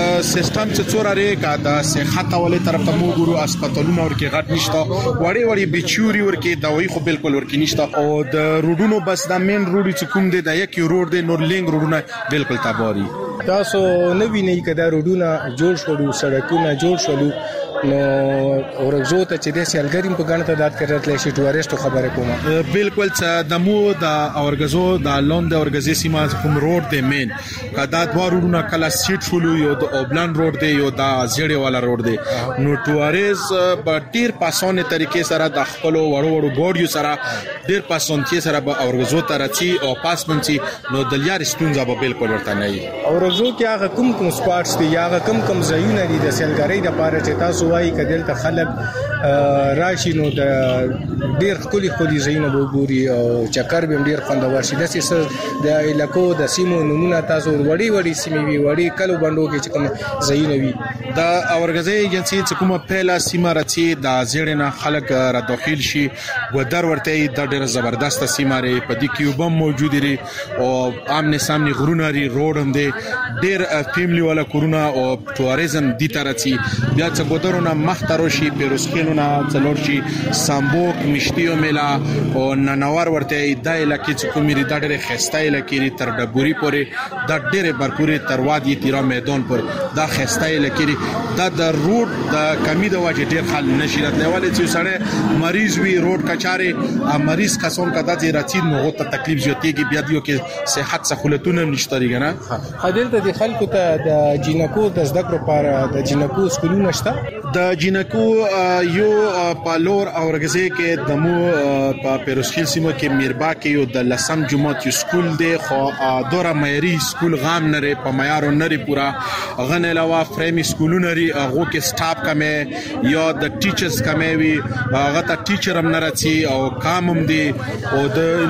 سیستم چې څور لري کا د صحت ولې طرف ته مو ګورو هسپتالونو ور کې غټ نشته وړي وړي بچوري ور کې دوايي خو بالکل ور کې نشته او د روډونو بس د مین روډ چې کوم دی د یک روډ دی نور لینګ روډونه بالکل تابوري تاسو نو وینئ کدا روډونه جوړ شول سړکونه جوړ شول نو اورغزو ته چې د سیالګریم په غاڼه تعداد کې راتلې شي ټوریستو خبره کومه بالکل چې د مو د اورغزو د لوند اورغزي سیمه کوم روډ دی مین کدا دوه روډونه کلا سیټ شول یو د اوبلان روډ دی یو د زیړې والا روډ دی نو ټوریز په ډیر پاسونه طریقې سره د خپل وړو وړو ګوډیو سره ډیر پاسونتي سره به اورغزو ته راځي او پاسمنتي نو د لیار ستونزه به بالکل ورته نه وي اورغزو کې هغه کوم کوم سپارټس دی هغه کوم کوم ځایونه دي د سیالګرۍ لپاره چې تاسو وایي کدل ته خلک راشي نو د ډیر خولي خولي ځایونه وګوري او چکر به ډیر خوندور شي د سیس د علاقو د سیمو نمونه تاسو وړي وړي سیمې وي وړي کلو بندو کې چې کوم ځایونه وي د اورغزي ایجنسی چې کومه پهلا سیمه راځي د زیړنه خلک را داخل شي ودر ورته د ډیر زبردست سیمه لري په دې کې وبم موجود لري او آمنے سامنے غرونه لري روډ هم دي ډیر فیملی والا کورونه او ټوریزم دي ترڅي بیا چې ګودرونه مختاروشي پیروسکینونه څلورشي سامبوک مشتیو میلا او ننوار ورته د علاقې چې کومې د ډېر خسته علاقې تر ډبوري پورې د ډېر برپوري تر وادي تیرا میدان پر د خسته علاقې د د روډ د کمی د واجب ډېر حل نشي راتلای ولې چې سره مریض وی روډ کچاره مریض کسون کدا چې راځي نو ته تکلیف زیاتېږي بیا دیو کې صحت سہولتونه نشته ریګنه حدلته د خلکو ته د جینکو د زده کړو لپاره د جینکو سکولونه شته د جینکو یو پالور اورغزي کې دمو په پیروسخیل سیمه کې میربا کې یو د لسم جمعه یو سکول دی خو دوره معیاري سکول غام نه په معیار نه پورا غن علاوه فريمي سکولونه لري هغه کې سټاف کمه یا د ټیچرز کمه وي هغه ته ټیچر هم نه راځي او کام هم دي او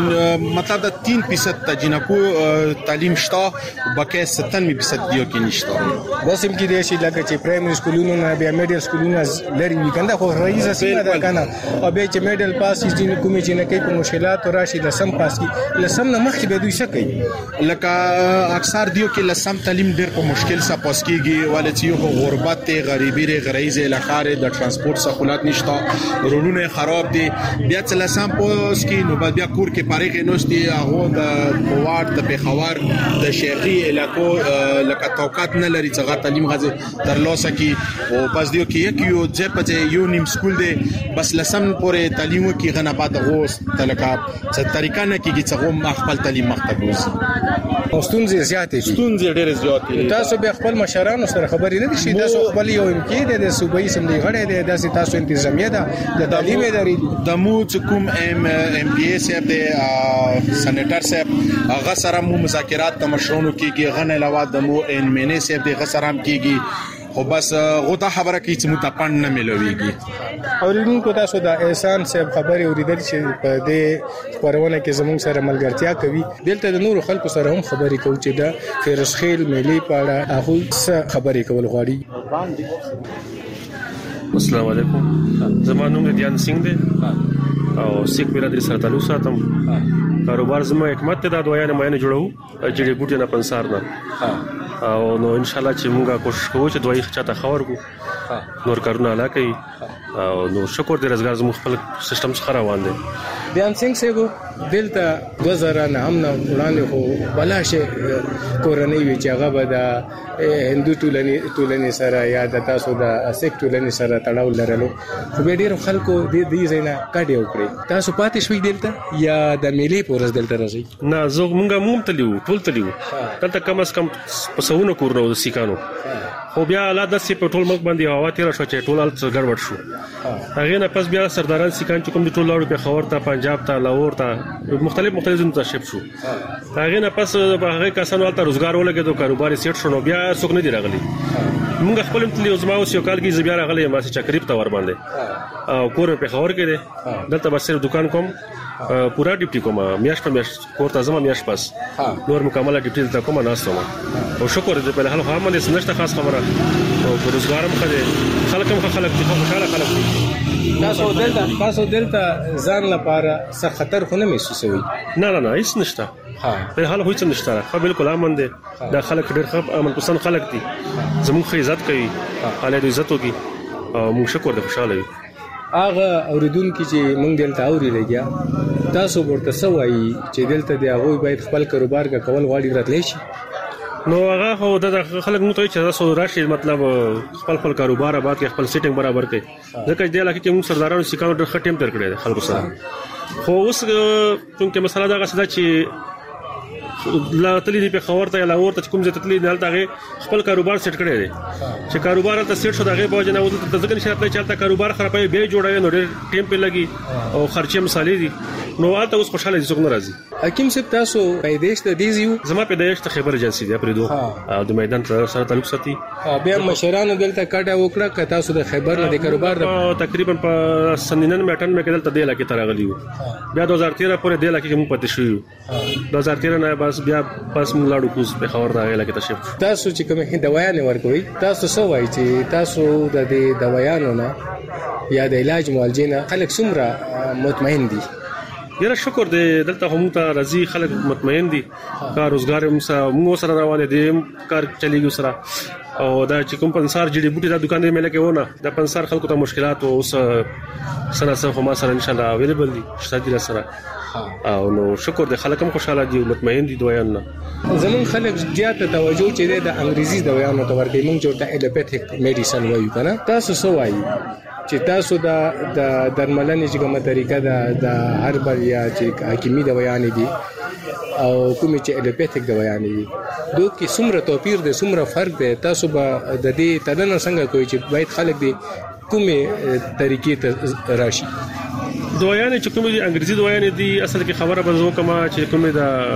د مطلب د تین فیصد د جینکو تعلیم شته بکه ستانوي فیصد دیو کې نشته بس هم کې دي چې لکه چې پرایمري سکولونو نه بیا میډل سکولونه لري وي کنده خو رئیس سیمه ده کنه او به چې میډل پاس دي کومې چې نه کوي په مشکلات راشي لسم پاس کی لسم نه مخکې به دوی څه کوي لکه اکثر دیو کې لسم تعلیم ډېر په مشکل سره پاس کیږي ولې چې یو غربت ته غریبی ری غریز علاقې د ترانسپورت سہولت نشته روډونه خراب دي بیا چې لسم پاس کی نو بیا کور کې پارېږي نوستي هغه د کوواټ د پیښور د شهري علاقو لکه توقعات نه لري چې تعلیم غزه تر لاسه کی او بس دیو کې یک یو ځای په یو نیم سکول دی بس لسم پورې تعلیم کې غنه بعد غوس تلکا څه طریقه نه کېږي چې غو خپل تعلیم مخته بوزي ستونزې زیاتې دي ستونزې ډېرې زیاتې دي تاسو به خپل مشرانو سره خبرې نه دي شي تاسو خپل یو امکان دی د صوبایي سملي غړي دی داسې تاسو انتظامیه ده د تعلیم ادارې د مو چې کوم ام ام پی ایس صاحب دی سېنیټر صاحب هغه سره مو مذاکرات د مشرونو کېږي غن علاوه د مو ان مینه صاحب دی هغه سره هم کېږي خو بس غوته خبره کوي چې متپن نه ملويږي اوریدونکو تاسو د احسان صاحب خبرې اوریدل چې په دې خبرونه کې زموږ سره ملګرتیا کوي دلته د نورو خلکو سره هم خبرې کوي چې د فیروزخیل ملي په اړه هغه خبرې کول غواړي. السلام علیکم زما نوم دیان سنگ دی او سیک برادری سره تعلق ساتم. کاروبار زما حکمت ته د دویانه مینه جوړو جړې بوټي نه پنسار نه او نو ان شاء الله چې موږ کوشش کوو چې دوی چاته خبر کو نور کارونه علاقه او نو شکر دې روزګار زموږ خپل سیستم څخه روان دی. دیان سنگ صاحب دلته دوه زره نه هم نه وړاندې خو بلاشه کورنۍ وی چې هغه به د هندو ټولنې ټولنې سره یا د تاسو د سیک ټولنې سره تړاو لرلو خو به ډیر خلکو دې دې زینا کاډي وکړي تاسو پاتې شوي دلته یا د میلې پورز دلته راځي؟ نه زه مونږه مونږ تلیو ټول تلیو دلته کم از کم پسونه کورنو د سیکانو خو بیا الله د سی په ټول ملک باندې هوا تیر شو چې ټول الڅ ګډوډ شو هغه نه پس بیا سرداران سیکان چې کوم د ټول لاړو په خبر ته پنجاب ته لاهور ته مختلف مختلف ځایونو ته شپ شو هغه نه پس هغه کسانو ته روزګار ولګېدو کاروبار سیټ شو نو بیا څوک نه دی راغلی موږ خپل تلیو زما اوس یو کال کې زبیا راغلی ما چې چکریب ته ور باندې او کور په خبر کې دی دلته بس صرف دکان کوم پورا ډیپټي کوم میاش په میاش کور ته زما میاش پاس نور مکمله ډیپټي ته کوم نه استوم او شکر دې په حال خو باندې سنشت خاص خبره او روزګارم خدای خلکم خلک چې خوشاله خلک دي. تاسو دلته تاسو دلته ځان لپاره څه خطر خو نه محسوسوي؟ نه نه نه هیڅ نشته په حال هیڅ نشته خو بالکل امن دي دا خلک ډېر ښه امن پسند خلک دي زموږ خې عزت کوي حاله دې عزت وکي او موږ شکر دې خوشاله یو. هغه اوریدونکو چې موږ دلته اورېږي تاسو ورته سوایي چې دلته دی هغه باید خپل کاروبار کا کول غواړي راتلی شي نو هغه خو د خلک نو ته چې تاسو راشي مطلب خپل خپل کاروبار آباد کې خپل سیټینګ برابر کړي ځکه چې د علاقې کې موږ سردارانو سیکانو ډېر ښه ټیم تر کړی خلکو سره خو اوس څنګه مسله دا غسه چې لا تللی په خبر ته لا ورته کوم ځای تللی دلته هغه خپل کاروبار سیټ کړی دی چې کاروبار ته سیټ شو دغه بوج نه وته د ځکه نشه ته چلته کاروبار خرابوي به جوړوي نو ډېر ټیم په لګي او خرچه مثالي دي نو آلته اوس خوشاله دي څوک ناراضي. حکیم صاحب تاسو پیدایش ته دیزیو زما پیدایش ته خبر ایجنسی دی پرې دوه او د میدان سره تعلق ساتي بیا مشرانو دلته کډه وکړه که تاسو د خبر نه د کاروبار تقریبا په سنینن میټن مې کېدل ته د علاقې ترغلی بیا دوه هزار تیرہ پورې د علاقې مو پاتې شو دوه هزار تیرہ نه بس بیا پس مو لاړو کوز په خبر دا علاقې ته شپ تاسو چې کومه دوايانې ورکوي تاسو سو وایي چې تاسو د دې دوايانو نه یا د علاج معالجې نه خلک څومره مطمئن دي؟ یاره شکر دې دلته هم ته راضي خلک مطمئن دي کار روزګار هم سره موږ سره روان دي کار چلیږي سره او دا چې کوم پنسار جړي بوټي دا دکان دې ملي کې ونه دا پنسار خلکو ته مشکلات او اوس سره سره هم سره ان شاء الله اویلیبل دي شته سره او نو شکر دې خلک هم خوشاله دي مطمئن دي دویان نه زمون خلک زیاته توجه چې د انګریزي دویانو ته ورته موږ جوړه الوپیتھیک میډیسن وایو کنه تاسو سو وایي چې تاسو د د درملنې چې کومه طریقه ده د هربل یا چې حکیمي دوايانې دي او کومې چې الوپیتھیک دوايانې دي دوی کې څومره توپیر دی څومره فرق دی تاسو به د دې تدنه څنګه کوي چې باید خلک دې کومې طریقې ته راشي؟ دوايانې چې کومې انګریزي دوايانې دي اصل کې خبره به زه کومه چې کومې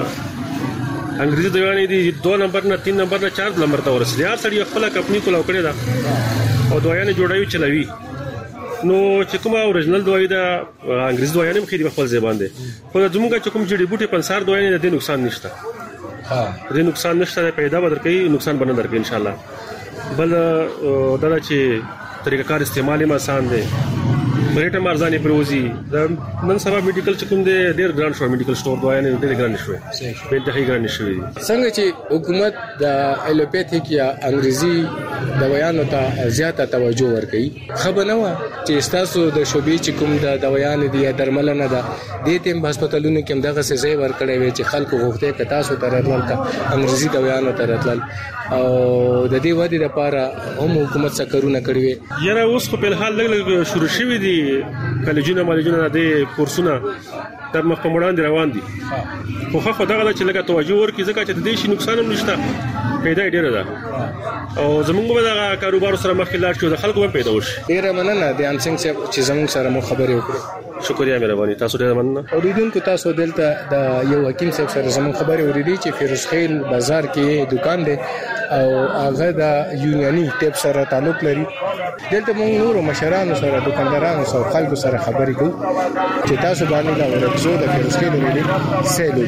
د انګریزي دوايانې دي دو نمبر نه تین نمبر نه چار نمبر ته ورسېږي هر سړی خپل کمپنی کوله کړی دا او دوايانې جوړوي چلوي نو چې کومه اوریجنل دوايي دا انګریزي دوايانې مخې دی خپل ځبان دي خو زموږ چې کوم جړي بوټي پنسار دوايانې د نقصان نشته ها د نقصان نشته پیدا بدر کوي نقصان بنه درکې ان شاء الله بل دا چې طریقه کار استعمالي ما آسان دي ریټه مارزاني پروزي نن سبا میډیکل چې کوم دي ډېر ګران شو میډیکل سٹور دوايانې ډېر ګران شوې په انتهایی ګران شوې څنګه چې حکومت د الوپیتھیک یا انګریزي دوايانو ته زیاته توجه ورکړي خبرنه چې تاسو د شوبې چې کوم د دوايان دي یا درملنه ده د تیم هسپتالونو کې دغه څه ځای ورکړي وي چې خلکو غوښته ک تاسو ته راتلل کا انګریزي دوايانو ته راتلل او د دې ودی لپاره هم حکومت څخه کارونه کړی وي. یاره اوس په حال لګ لګ شروع شوی دي کالجونه مالجونه د کورسونه تر مخ په وړاندې روان دي خو خو دغه چې لګه توجه ورکړي ځکه چې د دې شي نقصان هم نشته پیدا ډیره ده او زمونږ به دا کاروبار سره مخکې لاړ شو د خلکو به پیدا وشي. ډیره مننه د انسنګ چې زمونږ سره مو خبرې وکړې. شکریا مهرباني تاسو ډیره مننه. اوریدونکو تاسو دلته د یو حکیم صاحب سره زمونږ خبرې اوریدي چې فیروز خیل بازار کې دکان دی او هغه د یونیانی ټیپ سره تعلق لري. دلته موږ نور مشرانو سره دکاندارانو سره خلکو سره خبرې کوو چې تاسو باندې دا ورکزو د فیروز خیل ویلي سیلو.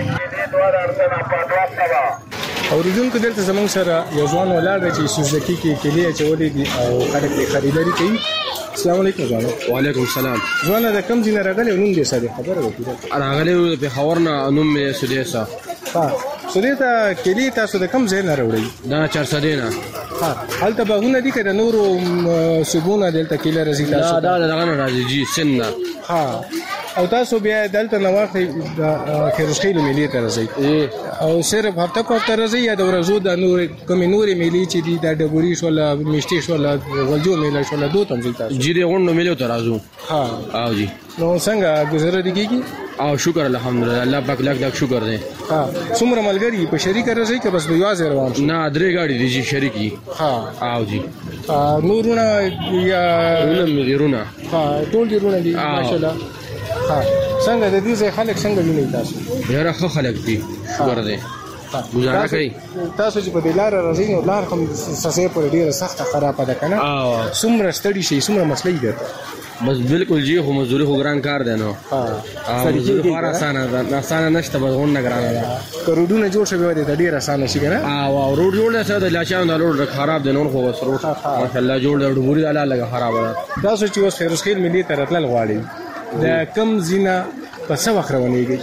اوریدونکو دلته زمونږ سره یو ځوان ولاړ دی چې سوزکی کې کلیه چولې دي او خلک یې خریداري کوي. السلام علیکم ځوان. وعلیکم السلام. ځوان د کم ځای راغلی نوم دې ساده خبره وکړه. راغلی په خبر نه نوم مې سودیسا. ها سودیسا کلی تاسو د کم ځای نه راوړی؟ دا چار سدینا. ها هلته باغونه دي کړه نورو سګونه دلته کله راځي تاسو؟ دا دا دغه راځي جی سن. ها او تاسو بیا دلته نو واخلي د فیروز خیل ملي ته راځي او صرف هفته په هفته راځي یا د ورځو د نور کوم نورې ملي چې دي د ډبوري شولا میشتي شولا غلجو ملي شولا دوه تم ځي تاسو؟ جی دې غونډو ملي ته راځو. ها او جی نو څنګه گزاره دي کیږي؟ او شکر الحمدلله الله پاک لاک لاک شکر دی. ها څومره ملګری په شریک راځي که بس بيواز روان شي؟ نه درې گاډي دي چې شریکي. ها او جی نورونه یا ولم دیرونه. ها ټول دیرونه دي ماشاءالله. ها څنګه د دې ځای خلک څنګه ویني تاسو؟ ډېر ښه خلک دي شکر دی. گزاره کوي. تاسو چې په دې لار راځئ نو لار هم سسې پر ډیره سخته خرابه ده کنه؟ او څومره ستړي شي څومره مسلې ده؟ بس بالکل جی خو مزدوري خو ګران کار دی نو. ها مزدوري خو آسانه ده آسانه نشته بس غون نه ګرانه ده. کروډونه جوړ شوی دی د ډیر آسانه شي کنه؟ او روډ جوړ دی د لاچان د روډ خراب دی نو خو بس روډ ماشاءالله جوړ دی ډبوري د الله لګه خراب ده. تاسو چې اوس فیروز خیل ملي ته راتلل غواړئ د کم زینا په څه وخت روانېږي؟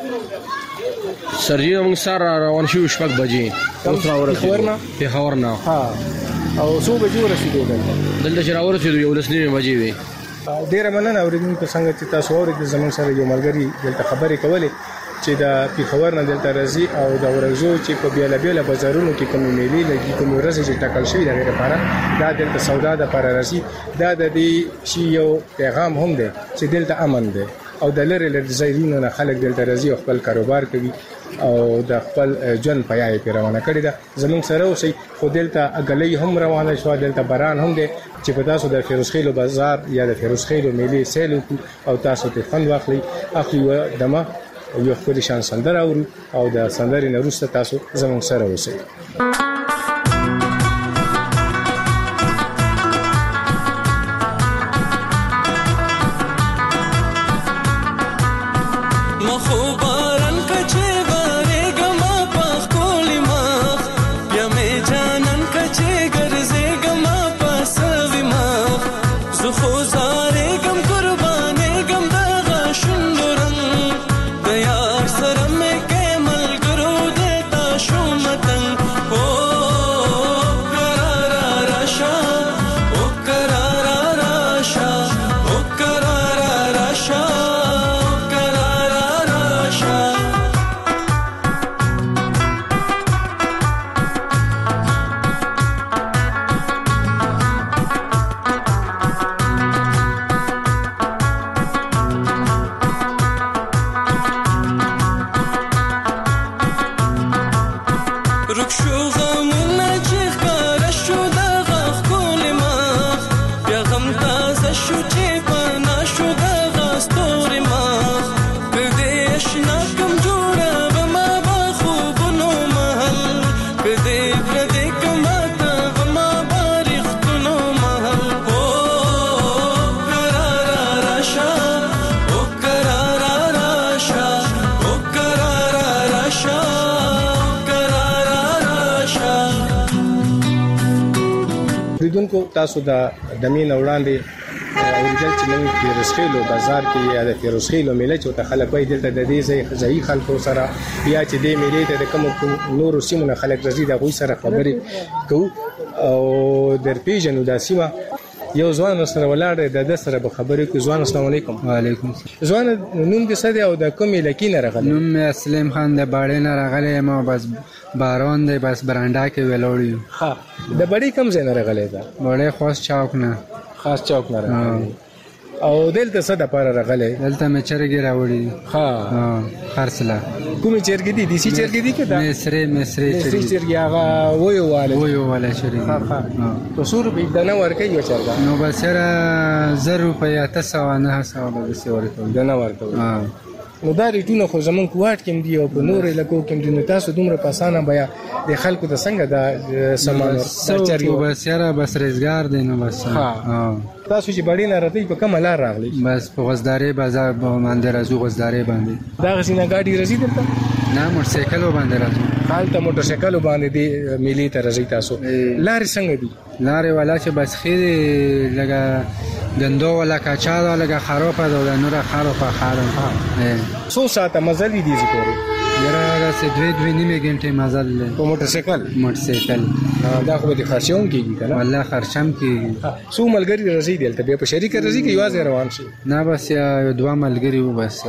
سرجی موږ سره روان شو شپږ بجې. اوس راورسېدو پېښور نه. ها او څو بجې ورسېدو دلته؟ دلته چې راورسېدو یولس نیمې بجې وې. ډېره مننه اورېدونکو څنګه چې تاسو اورېدل زموږ سره یو ملګري دلته خبرې کولې چې د پېښور نه دلته راځي او د ورځو چې په بیاله بیاله بازارونو کې کومې میلې لګي کومې ورځې چې ټاکل شوي د هغې لپاره دا دلته سودا دپاره راځي. دا د دې شي یو پیغام هم دی چې دلته امن دی او د لرې لرې ځایونو نه خلک دلته راځي او خپل کاروبار کوي او د خپل ژوند پیاي په روانه کړی ده. زمونږ سره اوسئ خو دلته اګلۍ هم روانه شوه دلته باران هم دی چې په تاسو د فیروز خیلو بازار یا د فیروز خیلو میلې سیل وکړو او تاسو ته خوند واخلئ. اخلي یوه دمه یو ښکلې شان سندره اورو او د سندرې نه وروسته تاسو زمونږ سره اوسئ. اوریدونکو تاسو د دمین وړاندې اوریدل چې موږ فیروزخیلو بازار کې یا د فیروزخیلو میله چې ته خلک وایي دلته د دې ځای ځای خلکو سره یا چې دې میلې ته د کوم نورو سیمو خلک راځي د غوي سره خبرې کوو او در پیژنو دا سیمه یو ځوان سره ولاړ د د سره به خبرې کوي. ځوان السلام علیکم. وعلیکم ځوان نوم دې څه دی او د کومې لکې نه راغلی؟ نوم مې اسلم خان د باړې نه راغلی ما بس باران دی بس برانډا کې ولاړ یو. ها د بړې کوم ځای نه راغلی دا؟ بړې خاص چوک نه. خاص چوک نه راغلی. او دلته څه د پاره راغلی؟ دلته مې چرګې راوړي. ها خرڅلا. کومې چرګې دي؟ دیسي چرګې دي که دا مصري مصري چرګې؟ چرګې هغه ویو واله ویو واله چرګې. ها ها په څو روپۍ دانه ورکوي یو چرګه؟ نو بس یاره زر روپۍ اته سوه نهه سوه به داسې ورکوي دانه ورکوي. نو دا ریټونه خو زمونږ کوټ کې دي او په نور علاقو کې دي. نو تاسو دومره په اسانه بیا د خلکو د څنګه دا سامان چرګې بس یاره بس روزګار دی نو بس. ها تاسو چې بړې نه راځئ په کومه لار راغلی؟ بس په غزدارې بازار باندې راځو. غزدارې باندې دغه سینه ګاډي راځي دلته؟ نه موټرسایکلو باندې راځو. هلته موټرسایکلو باندې دی میلې ته راځئ تاسو. لارې څنګه دي؟ لارې والا چې بس ښې دي لږه ګندو والا کاچا ده لږه خرابه ده د نوره خرابه خاره. څو ساعته مزل دي دې پورې؟ یاره داسې دوې دوې نیمې ګنټې مزل دی په موټرسایکل؟ موټرسایکل. دا خو به دې خرچه هم کېږي که نه؟ والله خرچه هم کېږي. څو ملګري راځي دلته بیا په شریکه راځي که یوازې روان شي؟ نه بس یو دوه ملګري وو بس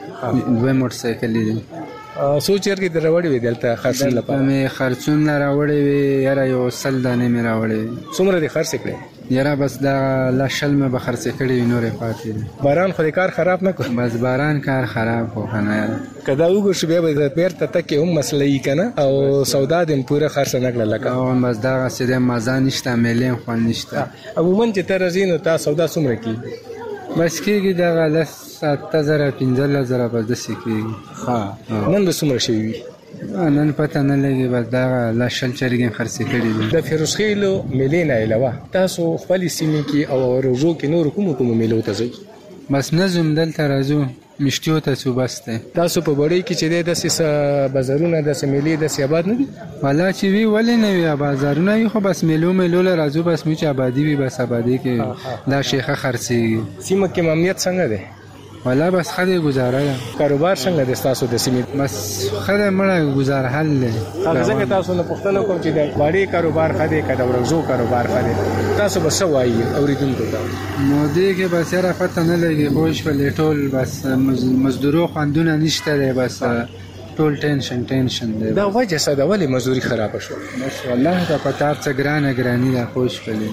دوه موټرسایکلې دي. څو چرګې در راوړې وې دلته خرڅون لپاره؟ مې خرڅون راوړې وې یاره یو سل دانې مې راوړې وې. څومره دې خرڅې کړې؟ یاره بس دا لا شل مې به خرڅې کړې وې نورې پاتې دي. باران خو دې کار خراب نه کړ؟ بس باران کار خراب کړو که نه یاره. که دا وګورو بیا به بیرته تکې هم مسله وي که نه او سودا دې هم پوره خرڅه نه کړله که؟ بس دغسې دی مزه نشته میلې هم خوند نشته. عموما چې ته راځې نو تا سودا څومره کېږي؟ بس کېږي دغه لس اته زره پنځلس زره بس داسې کېږي. ها نن به څومره شوي وي؟ نن پته نه لګي بس دغه لا شل چرګې خرڅې کړي دي. د فیروزخیلو میلې نه علاوه تاسو خپلې سیمې کې او روزو کې نورو کومو کومو میلو ته ځئ؟ بس نظم دلته راځو مشتیو ته څو بس دی. تاسو په بړۍ کې چې دی داسې بازارونه داسې میلې داسې آباد نه دي؟ والله چې وي ولې نه وي بازارونه وي خو بس میلو میلو له راځو بس مو چې آبادي وي بس آبادي کې دا شیخه خرڅېږي. سیمه کې امنیت څنګه دی؟ والله بس ښه دی ګزاره ده. کاروبار څنګه دی ستاسو د سیمې؟ بس ښه دی مړه ګزاره حل دی. هغه ځکه تاسو نه پوښتنه کوم چې د باړې کاروبار ښه دی که د ورځو کاروبار ښه دی؟ تاسو به څه وایي اورېدونکو ته؟ نو دې کې بس یاره پته نه لګي پوه شولې ټول بس مزدورو خوندونه نشته دی بس ټول ټینشن ټینشن دی. دا وجه څه ده ولې مزدوري خرابه شوه؟ بس والله دا پتار څه ګرانه ګراني ده پوه شولې.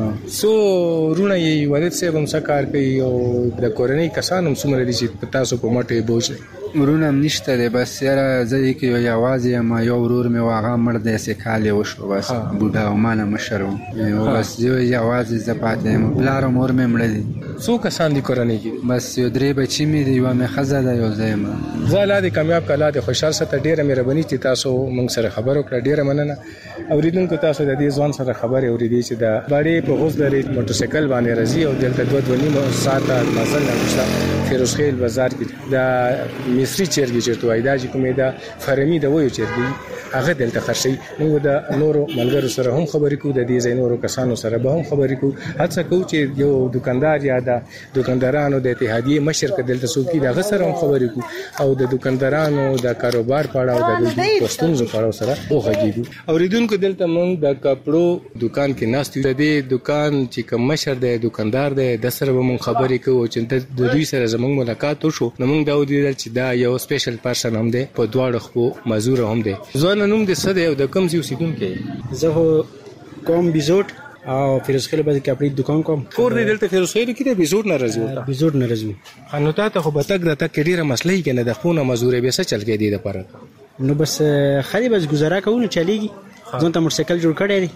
څو وروڼه یې والد صاحب هم څه کار کوي او د کورنۍ کسان هم څومره دي چې تاسو په مټې بوج دی؟ ورونه هم نشته دی بس یاره زه یې کې یوازې یم یو ورور مې و هغه مړ دی یې کال یې وشو بس بوډا او ما نه مشر و بس زه یوازې زه پاتې یم. پلار او مور مې مړه دي. څو کسان دي کورنۍ کې؟ بس یو درې بچي مې دي یوه مې ښځه ده یو زه یم. زه الله دې کامیاب کړه الله دې خوشحال ساته. ډېره مهرباني چې تاسو موږ سره خبرې وکړه ډېره مننه. اورېدونکو تاسو د دې ځوان سره خبرې اورېدې چې د باړې په غوزدرې موټرسایکل باندې راځي او دلته دوه دوه نیمه ساعته مزل راوسته فیروزخیل بازار کې د مصري چرګې چې توای دا چې کومې دا فرمي د وایو چرګې هغه دلته خرڅي. موږ د نورو ملګرو سره هم خبرې کوو د دې ځای نورو کسانو سره به هم خبرې کوو. هڅه کوو چې یو دکاندار یا د دکاندارانو د اتحادیې مشر که دلته څوک وي د هغه سره هم خبرې کوو او د دکاندارانو د کاروبار په اړه او د دوی ستونزو په اړه سره وغږیږو. اورېدونکو دلته موږ د کپړو دکان کې ناست یو. د دې دکان چې کوم مشر دی دکاندار دی د سره به موږ خبرې کوو چې د دوی سره زموږ ملاقات وشو. نو موږ دا ولیدل چې دا یو سپیشل پرسن هم دی په دواړو خپو مزور هم دی. ځوان نوم دې څه دی او د کوم ځای اوسېدونکی یې؟ زه خو کوم بیزوټ او فیروزخیل باندې کې خپل دکان کوم. کور دې دلته فیروزخیل کې دی؟ بیزوټ نه راځي؟ بیزوټ نه راځي. نو تا ته خو به تګ راتګ کې ډېره مسله وي که نه؟ د خونه مزورې به څه چل کوي دې دپاره؟ نو بس خالي بس ګزاره کوو نو چلېږي. ځان ته موټرسایکل جوړ کړی دی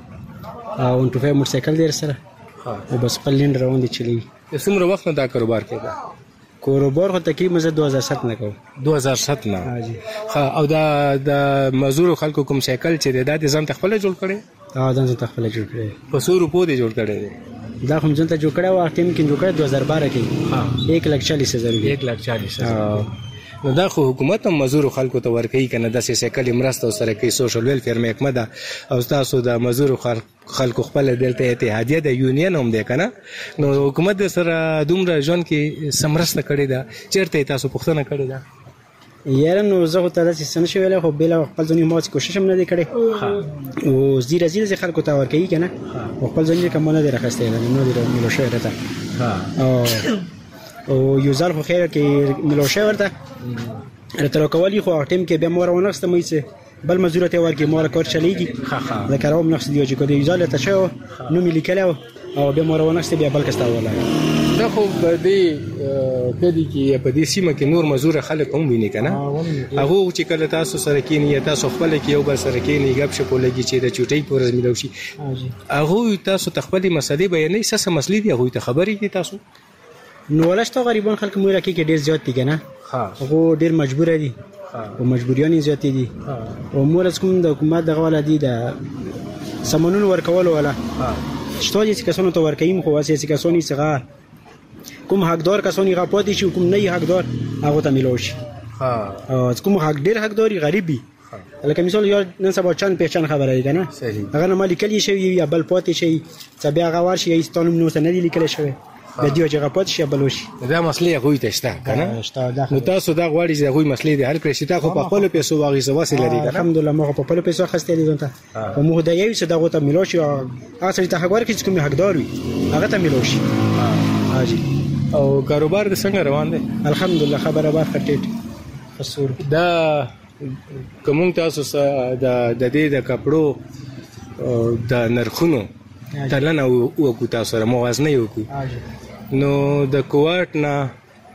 او ون ټو فایو موټرسایکل دی سره او بس خپل لینډ روان دی چلېږي. څومره وخت نه دا کاروبار کوي؟ کاروبار خو تقریبا زه دو هزار سات نه کوم. دو هزار سات نه؟ ها. او دا د مزدور خلکو کوم سایکل چې دی دا دې ځان ته خپله جوړ کړی؟ ها ځان ته خپله جوړ کړی. په څو روپو دې جوړ کړی دی؟ دا خو ځان ته جوړ کړی و ټیم کې جوړ کړی دو هزار بارہ کې ایک لاکھ چالیس ہزار روپیه. ایک لاکھ چالیس ہزار. نو دا خو حکومت هم مزدور خلکو ته ورکوي کنه د سیسکل مرسته سره کوي سوشل ویلفیر محکمه ده او تاسو د مزدور خلکو خپل دلته اتحادیه د یونین هم ده کنه نو حکومت سره دومره ژوند کې سمرسته کړی ده چیرته تاسو پوښتنه کړی ده یاره نو زه خو ته داسې څه نشم ویلی خو بېله خپل ځاني ما هسې کوشش هم نه دی کړی او زیره زیره چې خلکو ته ورکوي که نه خو خپل ځاني که ما نه دی راخستی نه دی میلو شوی راته او یو ځل خو خیر کې میلو شوی ورته راته راکولي خو هغه ټایم کې بیا ما راونهخېستم هېڅ بل مزدور ته ورکړي ما را کار چلېږي لکه راوم نهخېستي یو چې که د یو ځل راته شوی نوم یې لیکلی و او بیا ما راونهخېستې بیا بل کس ته وولی دا خو په دې کدي کې په دې سیمه کې نور مزدور خلک هم ویني کنه هغه چې کله تاسو سره کېنی یا تاسو خپل کې یو بل سره کېنی غب شپ ولګي چې د چوټي پورز ملو شي هغه تاسو تخپل مسلې بیانې سس مسلې دی هغه ته خبرې دي تاسو نو ولشتو غریبان خلک مو راکې کې ډیر زیات دي کنه هغه ډیر مجبور دي او مجبوریان زیات دي او مورز کوم د حکومت دغه ولادي د سمونون ورکول ولا شتو دي چې کسانو ته ورکایم خو واسي چې کسانی څنګه کوم حقدار کسانی غاپاتې شي کوم نه حقدار هغه ته ملوشي ها کوم حق ډیر حقداري غریبي لکه مثال یو نن سبا چن پہچان خبره دی کنه هغه نه مالي کلی شي یا بل پاتې شي چې بیا غوار شي ایستانو نو سن دي لیکل شوی د دیو چې غاپات شي بلوشي دا مسلې غوي ته شته کنه نو تاسو دا غواړي چې غوي مسلې دي هر کله چې تاسو په خپل پیسو واغې سواسي لري الحمدلله ما په خپل پیسو خسته دي ځنته او موږ دا یو څه دغه ته ملوشي اصلي ته حق ورکړي چې کوم حقدار وي هغه ته ملوشي حاجی او کاروبار د څنګه روان دی الحمدلله خبره بار خټټ خسور دا کوم تاسو د د دې د کپړو د نرخونو تلنه او کو تاسو سره موازنه یو کو نو د کوارت نه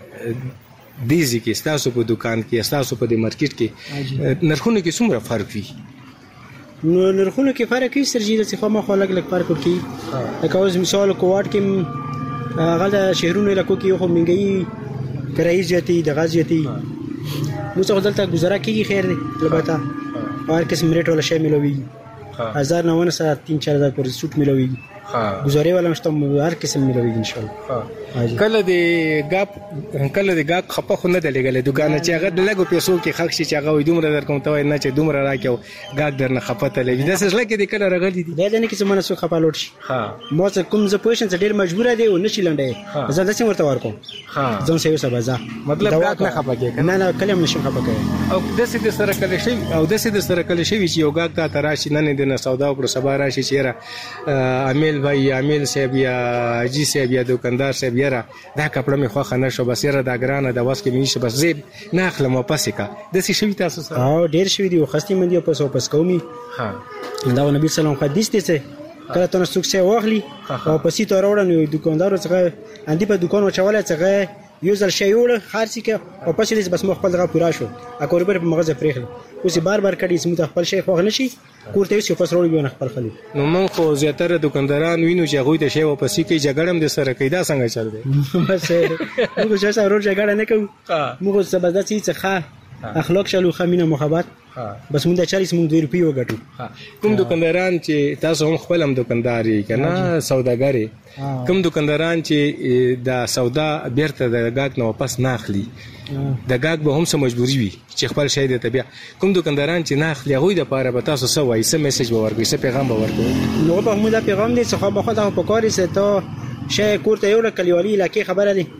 دیزی کې تاسو په دکان کې تاسو په د مارکیټ کې نرخونو کې څومره فرق وي نو نرخونو کې فرق وي سرجیده چې خو ما خو لګ لګ فرق کوي لکه اوس مثال کوارت کې هغه د شهرونو علاقو کې خو منګي کرایي زیاتې د غاز زیاتې نو څه دلته گزاره کیږي خیر دی البته هر قسم ریټ ولا شی ملوي هزار نه ونه سره تین چار هزار پر سوت ملوي گزارې ولا مشته هر قسم ملوي ان شاء الله کله د غاپ کله د غاپ خپه خو نه دلګل دکان چې هغه د لګو پیسو کې خلک چې هغه وي دومره در کوم ته نه چې دومره راکیو غاک درنه خپته لګي د سس لکه د کله راغلي دي دا نه کې څه منسو خپه لوټ شي ها مو څه کوم ز پوزیشن څه ډیر مجبور دي او نشي لنډه زه د څه ورته ورکو ها ځون سیو سبا ځه مطلب غاک نه خپه کې نه نه کلم نشم خپه کوي او د سې د سره کله شي او د سې د سره کله شي چې یو غاک ته تراشي نه نه د سودا او سبا راشي چې را امیل بھائی امیل صاحب یا اجي صاحب یا دکاندار صاحب یاره دا کپړه می خو خنه شو بس یره دا ګرانه د واس کې مې بس زیب نه اخلم واپس کا د څه شوی تاسو سره او ډیر شوی دی خستې مندي په سو پس کومي ها دا نبی سلام حدیث دي څه کله ته نو څه واخلي او پسې ته راوړل دکاندار څنګه اندی په دکان وچواله څنګه یو ځل شی وړ خارسي کې او پسې بس مخ خپل دغه پورا شو اکور په مغزه پرېخل اوس بار بار کړي سمت خپل شی خو نشي کوړته وسې پس وروړي نه خپل خلی نو مون خو زیاتره دکانداران وینو چې هغه د شی او پسې کې جګړم د سره کیدا څنګه چل دی بس موږ چې سره جګړه نه کوو موږ سبا د څه ښه اخلاق شلو خمینه محبت بس مونږ د چالیس مونږ دوه روپۍ وګټو کوم دکانداران چې تاسو هم خپل هم دکانداري کنه سوداګری کوم دکانداران چې د سودا بیرته د غاک نه واپس نه اخلي د غاک به هم سم مجبوری وي چې خپل شی د طبيع کوم دکانداران چې نه اخلي هغه د پاره به تاسو سو وایي سم میسج به ورکوي سم پیغام به ورکوي نو به موږ دا پیغام دي چې خو به خدای په کاري ته شی کوړته یو کلیوالي لکه خبره دي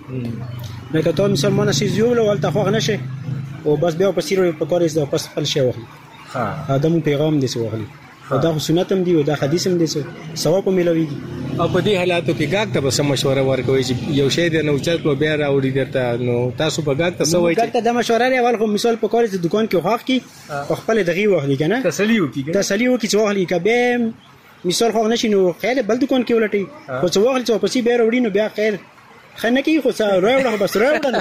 نو که ته مسلمان شې زیول ولته خو نه شي او بس بیا په سیرو په کاري زده پس خپل شی واخلي ها دا مو پیغام دي چې واخلي دا سنت هم دی او دا حدیث هم دی ثواب ملويږي او په دې حالاتو کې غاک ته به سم مشوره ورکوي چې یو شی د نو چت په بیا راوړي درته نو تاسو په غاک ته سوي غاک ته د مشوره لري اول خو مثال په کار چې دکان کې حق کی په خپل دغه واخلي کنه تسلی وکي تسلی وکي چې واخلي کبه مثال خو نشي نو خیر بل دکان کې ولټي خو څو واخلي چې پسې بیا راوړي نو بیا خیر خنه کې خو سره راوړه بس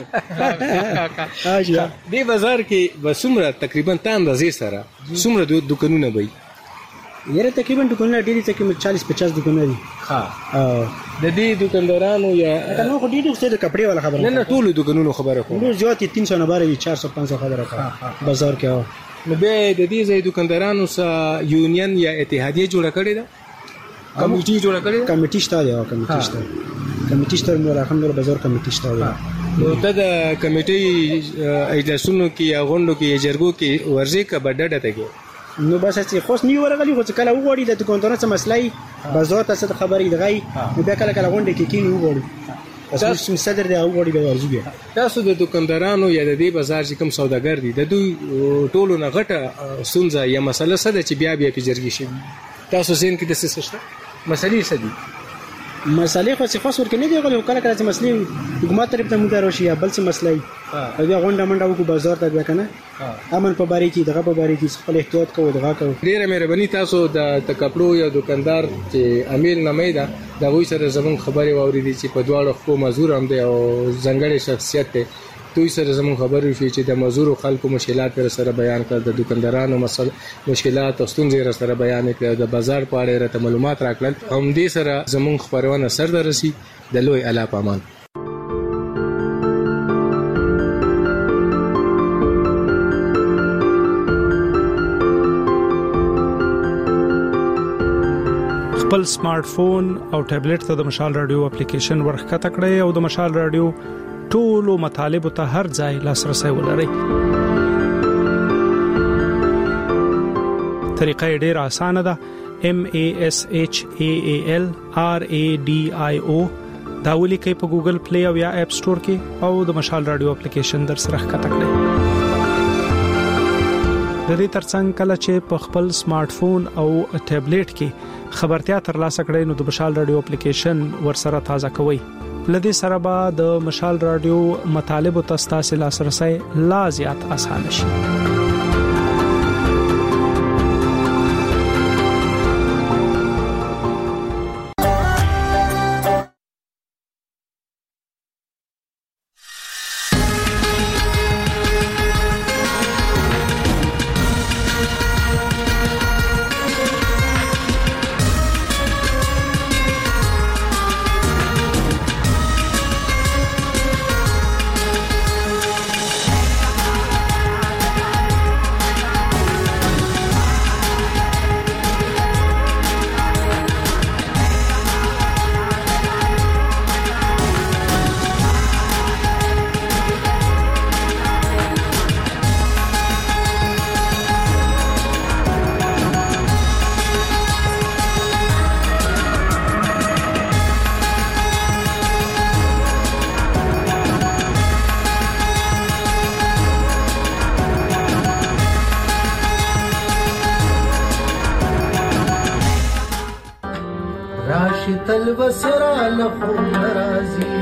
راوړه اجازه دی بازار کې وسمره تقریبا تان د زی سره سمره دکانونه وي یره تقریبا دکانونه ډیری تقریبا چالیس پچاس دکانونه دي ها د دې دکاندارانو یا نو خو ډیری څه د کپڑے والا خبره نه نه ټول دکانونو خبره کوم نو زیات تین سو نه باري چار سو پنځه سو خبره کوم بازار کې نو به د دې ځای دکاندارانو سره یونین یا اتحادیه جوړه کړې ده کمیټي جوړه کړې کمیټي شته دی کمیټي شته کمیټي شته نو الحمدلله بازار کمیټي شته دی نو ته د کمیټې اجلاسونو کې غونډو کې جرګو کې ورځي کا بډډه ته کې نو بس چې خوښ نیو ورغلی خو کله وګوري د کنټرول څه مسلې بازار ته څه خبرې دغی نو بیا کله کله غونډه کې کینو وګوري تاسو صدر دی وګوري د ورځي تاسو د دکاندارانو یا د دې بازار چې کوم سوداګر دي د دوی ټولو نه غټه سنځه یا مسله څه ده چې بیا بیا په جرګې شي تاسو زین کې د څه څه مسلې څه دي مسلې خو څه خاص ورکه نه دی غوړي کله کله چې مسلې حکومت طرف ته مونږ راوشي یا بل څه مسلې بیا غونډه منډه وکړو بازار ته بیا کنه امن په باره کې دغه په باره کې خپل احتیاط کوو دغه کوو ډیره مهرباني تاسو د تکپړو یا دکاندار چې امیل نمیدا د وې سره زمون خبري واوریدي چې په دواړو خو مزور هم دی او ځنګړې شخصیت دی دوی سره زمون خبرې شي چې د مزور خلکو مشکلات پر سره بیان کړ د دکاندارانو مسل مشکلات او ستونزې سره بیان کړ د بازار په اړه راته معلومات راکړل هم دې سره زمون خبرونه سر درسي د لوی اعلی پامان خپل سمارټ فون او ټابلیټ ته د مشال رادیو اپلیکیشن ورخکته کړئ او د مشال رادیو ټولو مطالب ته هر ځای لاسرسي ولرئ. طریقه ډیره اسانه ده. M A S H A A L R A D I O دا ولیکئ په ګوګل پلی او یا اپ سٹور کې او د مشال رادیو اپلیکیشن در سره ښکته کړئ. د دې ترڅنګ کله چې په خپل سمارټ فون او ټابلیټ کې خبرتیا ترلاسه کړئ نو د مشال رادیو اپلیکیشن ورسره تازه کوئ. لدې سره به د مشال رادیو مطالب او تاسو لاسرسي لا زیات اسانه شي. وسرا لخو ناراضي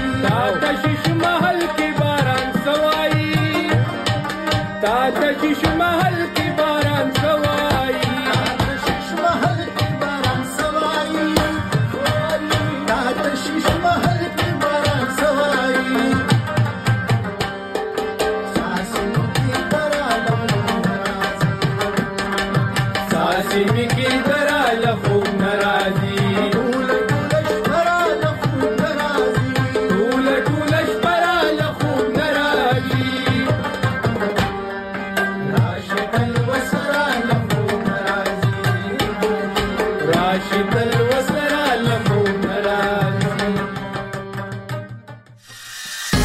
Tata Shishu